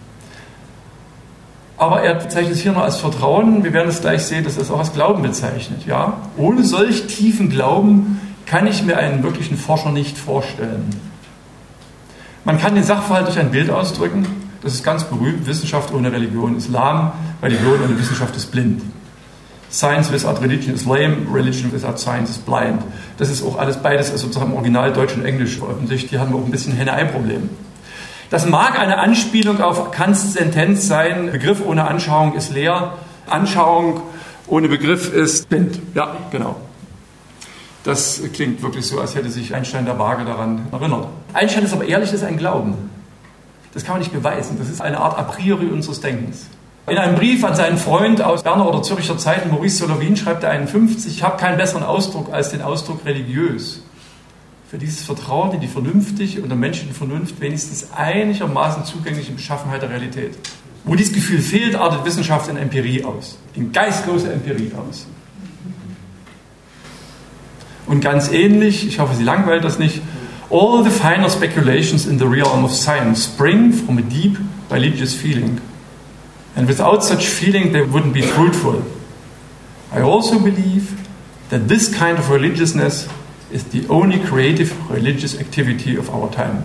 aber er bezeichnet es hier noch als Vertrauen. Wir werden es gleich sehen, dass er es auch als Glauben bezeichnet. Ja? Ohne solch tiefen Glauben kann ich mir einen wirklichen Forscher nicht vorstellen. Man kann den Sachverhalt durch ein Bild ausdrücken. Das ist ganz berühmt. Wissenschaft ohne Religion ist lahm, Religion ohne Wissenschaft ist blind. Science without religion is lame, religion without science is blind. Das ist auch alles beides, also sozusagen im Original Deutsch und Englisch veröffentlicht. Hier haben wir auch ein bisschen Henne-Ei-Problem. Das mag eine Anspielung auf Kants Sentenz sein, Begriff ohne Anschauung ist leer, Anschauung ohne Begriff ist blind. Ja, genau. Das klingt wirklich so, als hätte sich Einstein der vage daran erinnert. Einstein ist aber ehrlich, das ist ein Glauben. Das kann man nicht beweisen. Das ist eine Art a priori unseres Denkens. In einem Brief an seinen Freund aus Berner oder Zürcher Zeiten, Maurice Solovin, schreibt er 51, ich habe keinen besseren Ausdruck als den Ausdruck religiös. Für dieses Vertrauen in die vernünftige und der menschlichen Vernunft wenigstens einigermaßen zugängliche Beschaffenheit der Realität. Wo dieses Gefühl fehlt, artet Wissenschaft in Empirie aus. In geistlose Empirie aus. Und ganz ähnlich, ich hoffe, Sie langweilt das nicht, All the finer speculations in the realm of science spring from a deep religious feeling. And without such feeling they wouldn't be fruitful. I also believe that this kind of religiousness is the only creative religious activity of our time.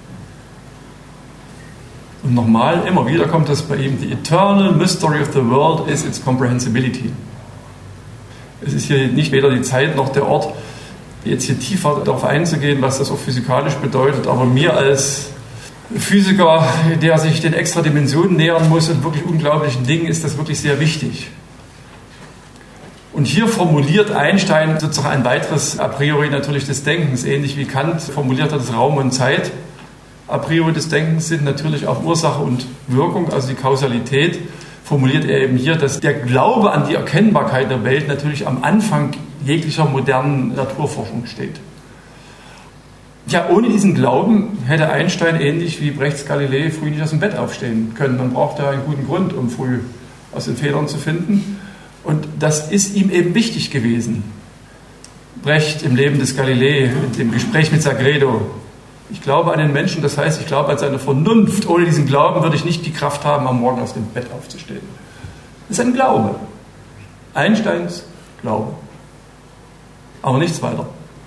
Und nochmal, immer wieder kommt das bei ihm, the eternal mystery of the world is its comprehensibility. Es ist hier nicht weder die Zeit noch der Ort, jetzt hier tiefer darauf einzugehen, was das auch physikalisch bedeutet, aber mir als Physiker, der sich den extra Dimensionen nähern muss und wirklich unglaublichen Dingen, ist das wirklich sehr wichtig. Und hier formuliert Einstein sozusagen ein weiteres a priori natürlich des Denkens, ähnlich wie Kant formuliert hat, das Raum und Zeit. A priori des Denkens sind natürlich auch Ursache und Wirkung, also die Kausalität, formuliert er eben hier, dass der Glaube an die Erkennbarkeit der Welt natürlich am Anfang jeglicher modernen Naturforschung steht. Ja, ohne diesen Glauben hätte Einstein ähnlich wie Brechts Galilei früh nicht aus dem Bett aufstehen können. Man braucht da einen guten Grund, um früh aus den Federn zu finden. Und das ist ihm eben wichtig gewesen. Brecht im Leben des Galilei, in dem Gespräch mit Sagredo. Ich glaube an den Menschen, das heißt, ich glaube an seine Vernunft. Ohne diesen Glauben würde ich nicht die Kraft haben, am Morgen aus dem Bett aufzustehen. Das ist ein Glaube. Einsteins Glaube. Aber nichts weiter.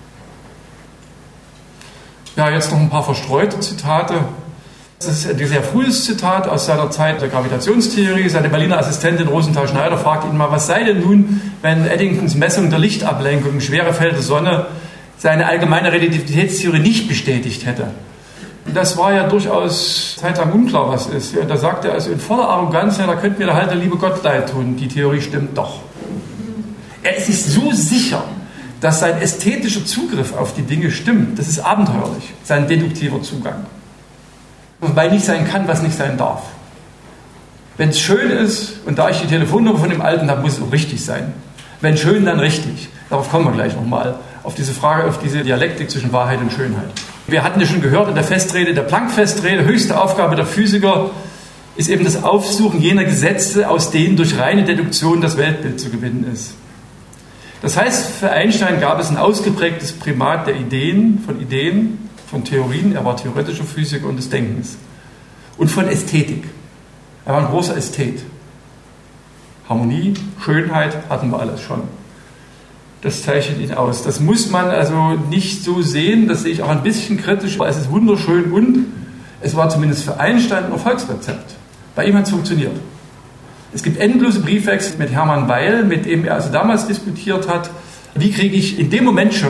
Ja, jetzt noch ein paar verstreute Zitate. Das ist ein sehr frühes Zitat aus seiner Zeit der Gravitationstheorie. Seine Berliner Assistentin Rosenthal Schneider fragt ihn mal, was sei denn nun, wenn Eddingtons Messung der Lichtablenkung im Schwerefeld der Sonne seine allgemeine Relativitätstheorie nicht bestätigt hätte. Das war ja durchaus zeitlang unklar, was ist. Ja, da sagt er also in voller Arroganz, ja, da könnte mir halt der liebe Gott leid tun. Die Theorie stimmt doch. Er ist sich so sicher, dass sein ästhetischer Zugriff auf die Dinge stimmt. Das ist abenteuerlich, sein deduktiver Zugang. Wobei nicht sein kann, was nicht sein darf. Wenn es schön ist, und da ich die Telefonnummer von dem Alten habe, muss es auch richtig sein. Wenn schön, dann richtig. Darauf kommen wir gleich nochmal. Auf diese Frage, auf diese Dialektik zwischen Wahrheit und Schönheit. Wir hatten ja schon gehört in der Festrede, der Planck-Festrede, höchste Aufgabe der Physiker ist eben das Aufsuchen jener Gesetze, aus denen durch reine Deduktion das Weltbild zu gewinnen ist. Das heißt, für Einstein gab es ein ausgeprägtes Primat der Ideen, von Theorien, er war theoretischer Physiker und des Denkens. Und von Ästhetik. Er war ein großer Ästhet. Harmonie, Schönheit hatten wir alles schon. Das zeichnet ihn aus. Das muss man also nicht so sehen, das sehe ich auch ein bisschen kritisch, weil es ist wunderschön und es war zumindest für Einstein ein Erfolgsrezept. Bei ihm hat es funktioniert. Es gibt endlose Briefwechsel mit Hermann Weyl, mit dem er also damals diskutiert hat, wie kriege ich in dem Moment schon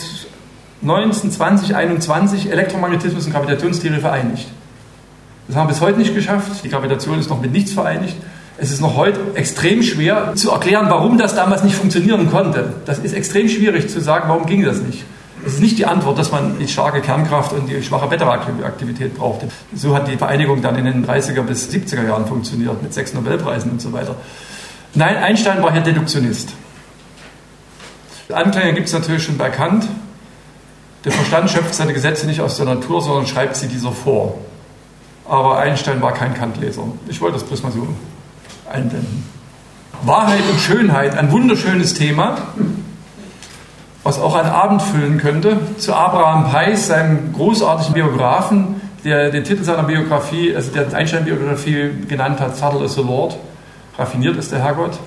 1919, 20, 21 Elektromagnetismus und Gravitationstheorie vereinigt. Das haben wir bis heute nicht geschafft. Die Gravitation ist noch mit nichts vereinigt. Es ist noch heute extrem schwer zu erklären, warum das damals nicht funktionieren konnte. Das ist extrem schwierig zu sagen, warum ging das nicht. Es ist nicht die Antwort, dass man die starke Kernkraft und die schwache Beta-Aktivität brauchte. So hat die Vereinigung dann in den 30er bis 70er Jahren funktioniert, mit 6 Nobelpreisen und so weiter. Nein, Einstein war hier Deduktionist. Anklänge gibt es natürlich schon bei Kant. Der Verstand schöpft seine Gesetze nicht aus der Natur, sondern schreibt sie dieser vor. Aber Einstein war kein Kant-Leser. Ich wollte das bloß mal so einblenden. Wahrheit und Schönheit, ein wunderschönes Thema, was auch einen Abend füllen könnte. Zu Abraham Peiss, seinem großartigen Biografen, der den Titel seiner Biografie, also der Einstein-Biografie genannt hat, Subtle as the Lord, raffiniert ist der Herrgott.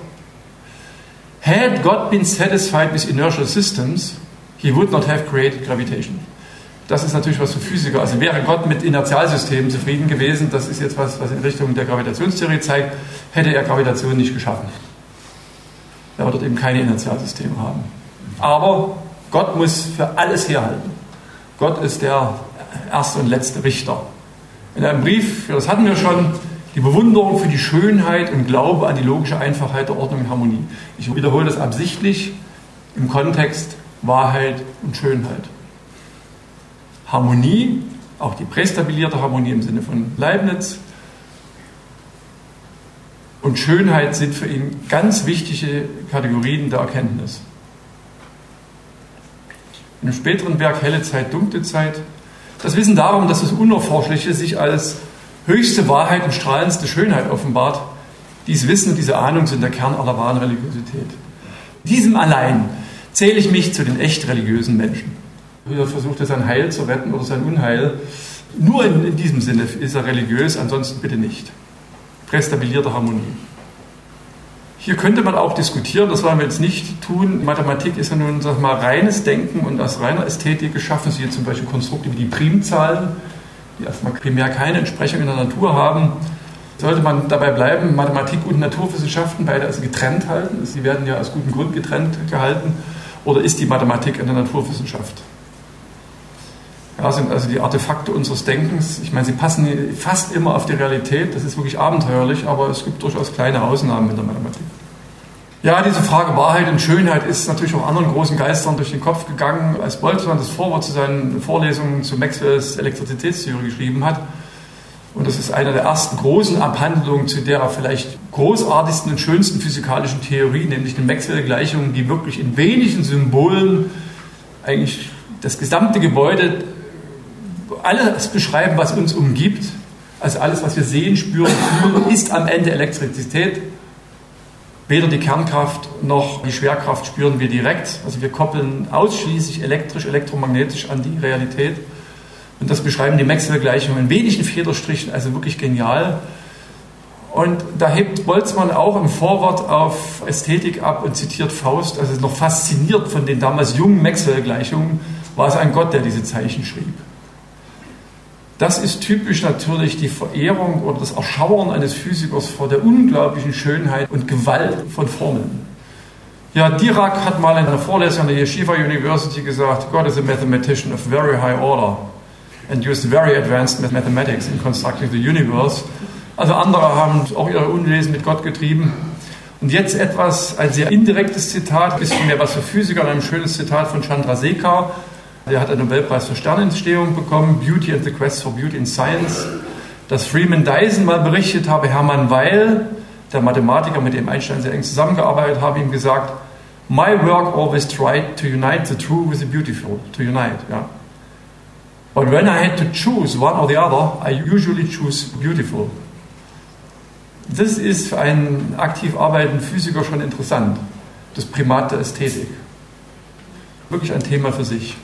Had God been satisfied with inertial systems, he would not have created gravitation. Das ist natürlich was für Physiker. Also wäre Gott mit Inertialsystemen zufrieden gewesen, das ist jetzt was in Richtung der Gravitationstheorie zeigt, hätte er Gravitation nicht geschaffen. Er wird dort eben keine Inertialsysteme haben. Aber Gott muss für alles herhalten. Gott ist der erste und letzte Richter. In einem Brief, das hatten wir schon, die Bewunderung für die Schönheit und Glaube an die logische Einfachheit der Ordnung und Harmonie. Ich wiederhole das absichtlich im Kontext Wahrheit und Schönheit. Harmonie, auch die prästabilierte Harmonie im Sinne von Leibniz, und Schönheit sind für ihn ganz wichtige Kategorien der Erkenntnis. In dem späteren Werk Helle Zeit, Dunkle Zeit, das Wissen darum, dass das Unerforschliche sich als höchste Wahrheit und strahlendste Schönheit offenbart, dieses Wissen und diese Ahnung sind der Kern aller wahren Religiosität. Diesem allein zähle ich mich zu den echt religiösen Menschen. Hier versucht er sein Heil zu retten oder sein Unheil. Nur in diesem Sinne ist er religiös, ansonsten bitte nicht. Prästabilierte Harmonie. Hier könnte man auch diskutieren, das wollen wir jetzt nicht tun. Mathematik ist ja nun, sag mal, reines Denken und aus reiner Ästhetik geschaffen. Sie zum Beispiel Konstrukte wie die Primzahlen, die erstmal primär keine Entsprechung in der Natur haben. Sollte man dabei bleiben, Mathematik und Naturwissenschaften beide also getrennt halten? Sie werden ja aus gutem Grund getrennt gehalten. Oder ist die Mathematik eine Naturwissenschaft? Ja, sind also die Artefakte unseres Denkens. Ich meine, sie passen fast immer auf die Realität. Das ist wirklich abenteuerlich, aber es gibt durchaus kleine Ausnahmen in der Mathematik. Ja, diese Frage Wahrheit und Schönheit ist natürlich auch anderen großen Geistern durch den Kopf gegangen. Als Boltzmann das Vorwort zu seinen Vorlesungen zu Maxwells Elektrizitätstheorie geschrieben hat, und das ist eine der ersten großen Abhandlungen zu der vielleicht großartigsten und schönsten physikalischen Theorie, nämlich den Maxwell-Gleichungen, die wirklich in wenigen Symbolen eigentlich das gesamte Gebäude, alles beschreiben, was uns umgibt. Also alles, was wir sehen, spüren, fühlen, ist am Ende Elektrizität. Weder die Kernkraft noch die Schwerkraft spüren wir direkt. Also wir koppeln ausschließlich elektrisch, elektromagnetisch an die Realität. Und das beschreiben die Maxwell-Gleichungen in wenigen Federstrichen, also wirklich genial. Und da hebt Boltzmann auch im Vorwort auf Ästhetik ab und zitiert Faust, also noch fasziniert von den damals jungen Maxwell-Gleichungen, war es ein Gott, der diese Zeichen schrieb. Das ist typisch natürlich die Verehrung oder das Erschauern eines Physikers vor der unglaublichen Schönheit und Gewalt von Formeln. Ja, Dirac hat mal in einer Vorlesung an der Yeshiva University gesagt, God is a mathematician of very high order and used very advanced mathematics in constructing the universe. Also andere haben auch ihre Unwesen mit Gott getrieben. Und jetzt ein sehr indirektes Zitat, ein bisschen mehr was für Physiker, ein schönes Zitat von Chandrasekhar. Der hat einen Nobelpreis für Sternentstehung bekommen, Beauty and the Quest for Beauty in Science. Das Freeman Dyson mal berichtet habe, Hermann Weyl, der Mathematiker, mit dem Einstein sehr eng zusammengearbeitet habe, ihm gesagt, my work always tried to unite the true with the beautiful, to unite, ja. But when I had to choose one or the other, I usually choose beautiful. Das ist für einen aktiv arbeitenden Physiker schon interessant, das Primat der Ästhetik. Wirklich ein Thema für sich.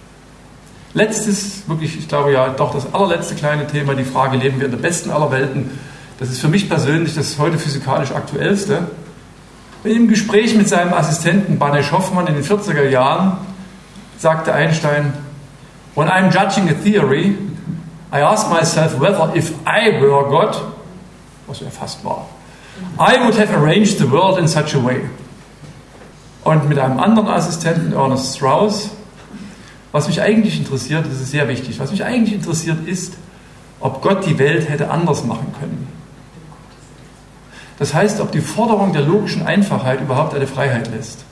Letztes, wirklich, ich glaube ja, doch das allerletzte kleine Thema, die Frage, leben wir in der besten aller Welten? Das ist für mich persönlich das heute physikalisch aktuellste. Im Gespräch mit seinem Assistenten Banesh Hoffmann in den 40er Jahren sagte Einstein, when I'm judging a theory, I ask myself whether if I were God, was er fast war, I would have arranged the world in such a way. Und mit einem anderen Assistenten, Ernest Strauss, was mich eigentlich interessiert, das ist sehr wichtig, was mich eigentlich interessiert ist, ob Gott die Welt hätte anders machen können. Das heißt, ob die Forderung der logischen Einfachheit überhaupt eine Freiheit lässt.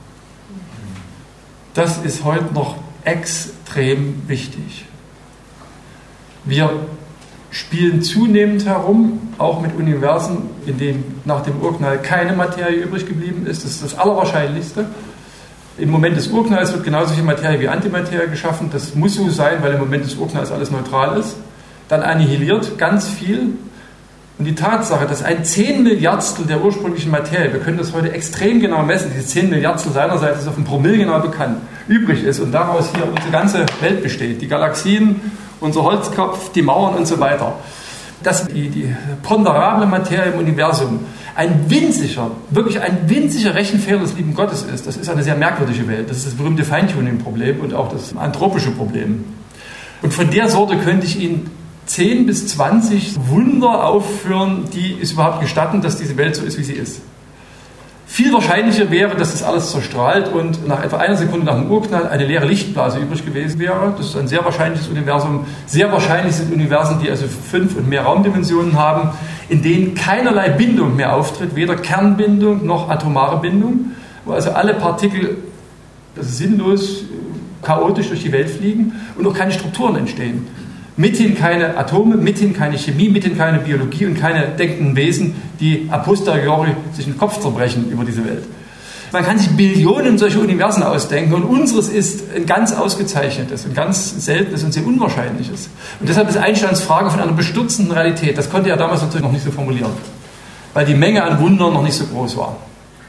Das ist heute noch extrem wichtig. Wir spielen zunehmend herum, auch mit Universen, in denen nach dem Urknall keine Materie übrig geblieben ist. Das ist das Allerwahrscheinlichste. Im Moment des Urknalls wird genauso viel Materie wie Antimaterie geschaffen. Das muss so sein, weil im Moment des Urknalls alles neutral ist. Dann annihiliert ganz viel. Und die Tatsache, dass ein 10 Milliardstel der ursprünglichen Materie, wir können das heute extrem genau messen, diese 10 Milliardstel seinerseits ist auf ein Promille genau bekannt, übrig ist und daraus hier unsere ganze Welt besteht. Die Galaxien, unser Holzkopf, die Mauern und so weiter. Dass die ponderable Materie im Universum wirklich ein winziger Rechenfehler des lieben Gottes ist, das ist eine sehr merkwürdige Welt. Das ist das berühmte Feintuning-Problem und auch das anthropische Problem. Und von der Sorte könnte ich Ihnen 10 bis 20 Wunder aufführen, die es überhaupt gestatten, dass diese Welt so ist, wie sie ist. Viel wahrscheinlicher wäre, dass das alles zerstrahlt und nach etwa einer Sekunde nach dem Urknall eine leere Lichtblase übrig gewesen wäre. Das ist ein sehr wahrscheinliches Universum. Sehr wahrscheinlich sind Universen, die also 5 und mehr Raumdimensionen haben, in denen keinerlei Bindung mehr auftritt, weder Kernbindung noch atomare Bindung, wo also alle Partikel sinnlos, chaotisch durch die Welt fliegen und auch keine Strukturen entstehen. Mithin keine Atome, mithin keine Chemie, mithin keine Biologie und keine denkenden Wesen, die a posteriori sich den Kopf zerbrechen über diese Welt. Man kann sich Billionen solcher Universen ausdenken und unseres ist ein ganz ausgezeichnetes, ein ganz seltenes und sehr unwahrscheinliches. Und deshalb ist Einsteins Frage von einer bestürzenden Realität, das konnte er damals natürlich noch nicht so formulieren, weil die Menge an Wundern noch nicht so groß war.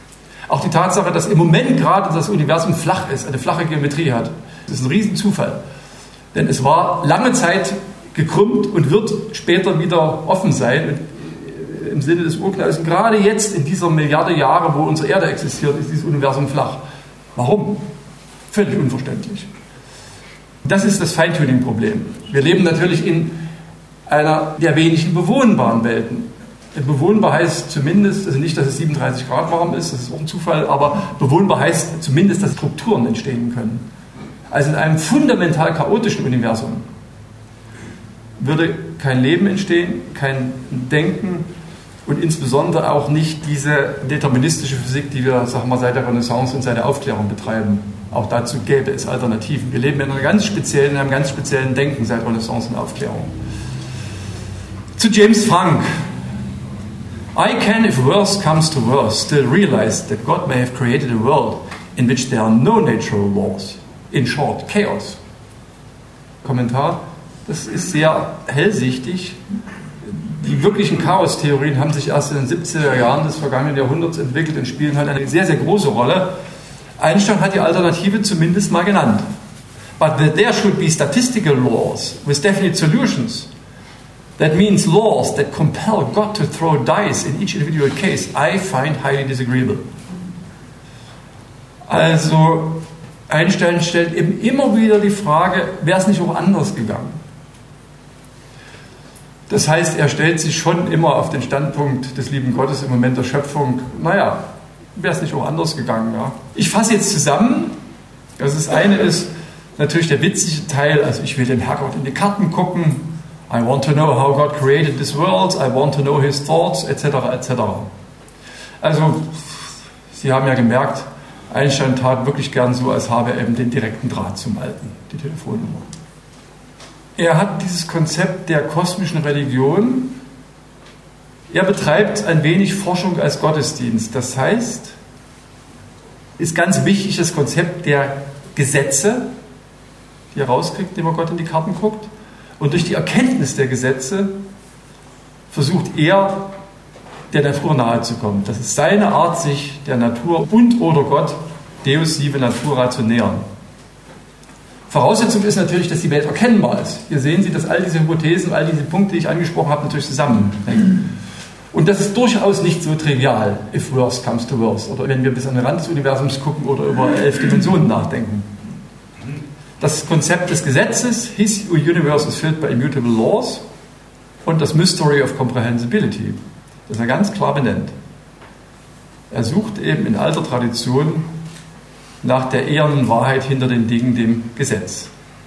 Auch die Tatsache, dass im Moment gerade das Universum flach ist, eine flache Geometrie hat, das ist ein Riesenzufall. Denn es war lange Zeit gekrümmt und wird später wieder offen sein. Und im Sinne des Urknalls, und gerade jetzt in dieser Milliarde Jahre, wo unsere Erde existiert, ist dieses Universum flach. Warum? Völlig unverständlich. Das ist das Feintuning-Problem. Wir leben natürlich in einer der wenigen bewohnbaren Welten. Bewohnbar heißt zumindest, also nicht, dass es 37 Grad warm ist, das ist auch ein Zufall, aber bewohnbar heißt zumindest, dass Strukturen entstehen können. Also in einem fundamental chaotischen Universum würde kein Leben entstehen, kein Denken und insbesondere auch nicht diese deterministische Physik, die wir, sagen wir mal, seit der Renaissance und seit der Aufklärung betreiben. Auch dazu gäbe es Alternativen. Wir leben in einem ganz speziellen Denken seit Renaissance und Aufklärung. Zu James Franck. I can, if worse comes to worse, still realize that God may have created a world in which there are no natural laws. In short, chaos. Kommentar. Das ist sehr hellsichtig. Die wirklichen Chaostheorien haben sich erst in den 70er Jahren des vergangenen Jahrhunderts entwickelt und spielen halt eine sehr, sehr große Rolle. Einstein hat die Alternative zumindest mal genannt. But that there should be statistical laws with definite solutions. That means laws that compel God to throw dice in each individual case, I find highly disagreeable. Also Einstein stellt eben immer wieder die Frage, wäre es nicht auch anders gegangen? Das heißt, er stellt sich schon immer auf den Standpunkt des lieben Gottes im Moment der Schöpfung, naja, wäre es nicht auch anders gegangen. Ja? Ich fasse jetzt zusammen, also das eine ist natürlich der witzige Teil, also ich will dem Herrgott in die Karten gucken, I want to know how God created this world, I want to know his thoughts, etc., etc. Also, Sie haben ja gemerkt, Einstein tat wirklich gern so, als habe er eben den direkten Draht zum Alten, die Telefonnummer. Er hat dieses Konzept der kosmischen Religion, er betreibt ein wenig Forschung als Gottesdienst. Das heißt, ist ganz wichtig das Konzept der Gesetze, die er rauskriegt, indem er Gott in die Karten guckt. Und durch die Erkenntnis der Gesetze versucht er, der Natur nahe zu kommen. Das ist seine Art, sich der Natur und oder Gott, Deus sive natura, zu nähern. Voraussetzung ist natürlich, dass die Welt erkennbar ist. Hier sehen Sie, dass all diese Hypothesen, all diese Punkte, die ich angesprochen habe, natürlich zusammenhängen. Und das ist durchaus nicht so trivial, if worse comes to worse. Oder wenn wir bis an den Rand des Universums gucken oder über 11 Dimensionen nachdenken. Das Konzept des Gesetzes, his universe is filled by immutable laws, und das Mystery of Comprehensibility, das er ganz klar benennt. Er sucht eben in alter Tradition nach der ehernen Wahrheit hinter den Dingen, dem Gesetz.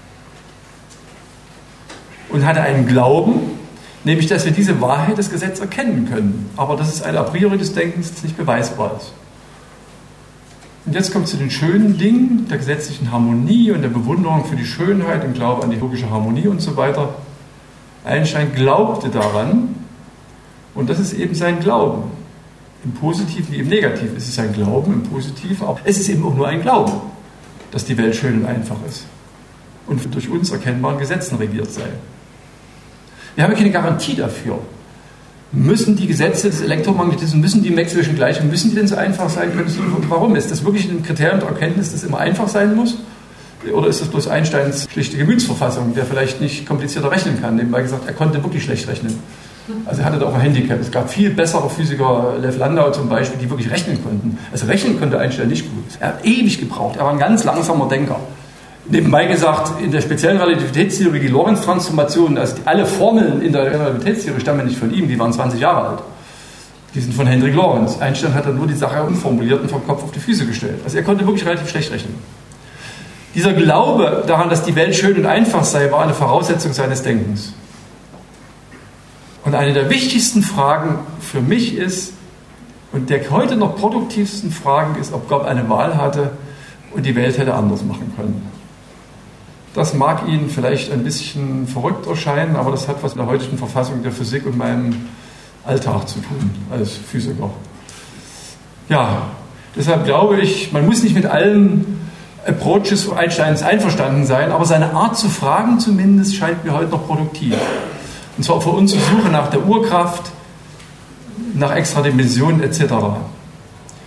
Und hatte einen Glauben, nämlich, dass wir diese Wahrheit des Gesetzes erkennen können. Aber das ist ein a priori des Denkens, das nicht beweisbar ist. Und jetzt kommt zu den schönen Dingen der gesetzlichen Harmonie und der Bewunderung für die Schönheit und Glaube an die logische Harmonie und so weiter. Einstein glaubte daran, und das ist eben sein Glauben. Im Positiven wie im Negativen ist es ein Glauben, im Positiven, aber es ist eben auch nur ein Glauben, dass die Welt schön und einfach ist und durch uns erkennbaren Gesetzen regiert sei. Wir haben keine Garantie dafür. Müssen die Gesetze des Elektromagnetismus, müssen die Maxwell'schen Gleichungen, müssen die denn so einfach sein können? Warum ist das wirklich ein Kriterium der Erkenntnis, das immer einfach sein muss? Oder ist das bloß Einsteins schlichte Gemütsverfassung, der vielleicht nicht komplizierter rechnen kann? Nebenbei gesagt, er konnte wirklich schlecht rechnen. Also er hatte da auch ein Handicap. Es gab viel bessere Physiker, Lev Landau zum Beispiel, die wirklich rechnen konnten. Also rechnen konnte Einstein nicht gut. Er hat ewig gebraucht. Er war ein ganz langsamer Denker. Nebenbei gesagt, in der speziellen Relativitätstheorie, die Lorentz-Transformationen, also alle Formeln in der Relativitätstheorie stammen nicht von ihm, die waren 20 Jahre alt. Die sind von Hendrik Lorentz. Einstein hat dann nur die Sache umformuliert und vom Kopf auf die Füße gestellt. Also er konnte wirklich relativ schlecht rechnen. Dieser Glaube daran, dass die Welt schön und einfach sei, war eine Voraussetzung seines Denkens. Und eine der wichtigsten Fragen für mich ist, und der heute noch produktivsten Fragen ist, ob Gott eine Wahl hatte und die Welt hätte anders machen können. Das mag Ihnen vielleicht ein bisschen verrückt erscheinen, aber das hat was mit der heutigen Verfassung der Physik und meinem Alltag zu tun als Physiker. Ja, deshalb glaube ich, man muss nicht mit allen Approaches Einsteins einverstanden sein, aber seine Art zu fragen zumindest scheint mir heute noch produktiv. Und zwar für unsere Suche nach der Urkraft, nach Extradimensionen etc.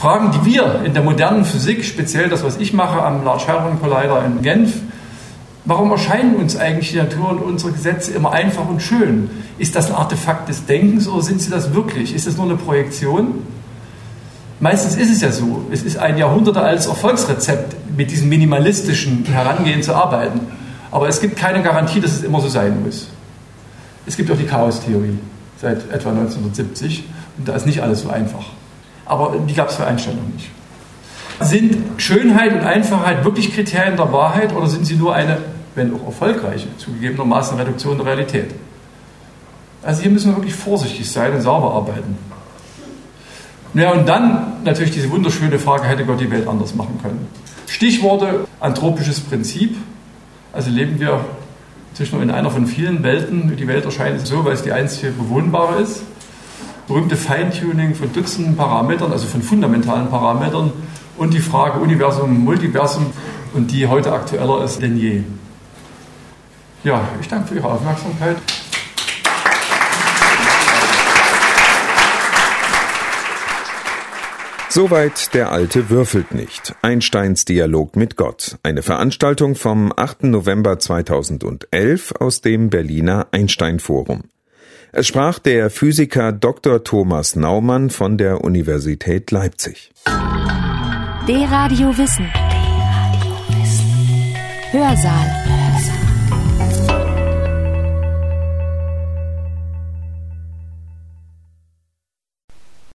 Fragen, die wir in der modernen Physik, speziell das, was ich mache am Large Hadron Collider in Genf, warum erscheinen uns eigentlich die Natur und unsere Gesetze immer einfach und schön? Ist das ein Artefakt des Denkens oder sind sie das wirklich? Ist das nur eine Projektion? Meistens ist es ja so. Es ist ein jahrhundertealtes Erfolgsrezept, mit diesem minimalistischen Herangehen zu arbeiten. Aber es gibt keine Garantie, dass es immer so sein muss. Es gibt auch die Chaostheorie seit etwa 1970 und da ist nicht alles so einfach. Aber die gab es für Einstein noch nicht. Sind Schönheit und Einfachheit wirklich Kriterien der Wahrheit oder sind sie nur eine, wenn auch erfolgreiche, zugegebenermaßen Reduktion der Realität? Also hier müssen wir wirklich vorsichtig sein und sauber arbeiten. Ja, und dann natürlich diese wunderschöne Frage, hätte Gott die Welt anders machen können? Stichworte: anthropisches Prinzip. Also leben wir natürlich nur in einer von vielen Welten. Die Welt erscheint so, weil es die einzige bewohnbare ist. Berühmte Feintuning von Dutzenden Parametern, also von fundamentalen Parametern. Und die Frage Universum, Multiversum, und die heute aktueller ist denn je. Ja, ich danke für Ihre Aufmerksamkeit.
Soweit der Alte würfelt nicht. Einsteins Dialog mit Gott. Eine Veranstaltung vom 8. November 2011 aus dem Berliner Einstein-Forum. Es sprach der Physiker Dr. Thomas Naumann von der Universität Leipzig.
D-Radio Wissen. Hörsaal.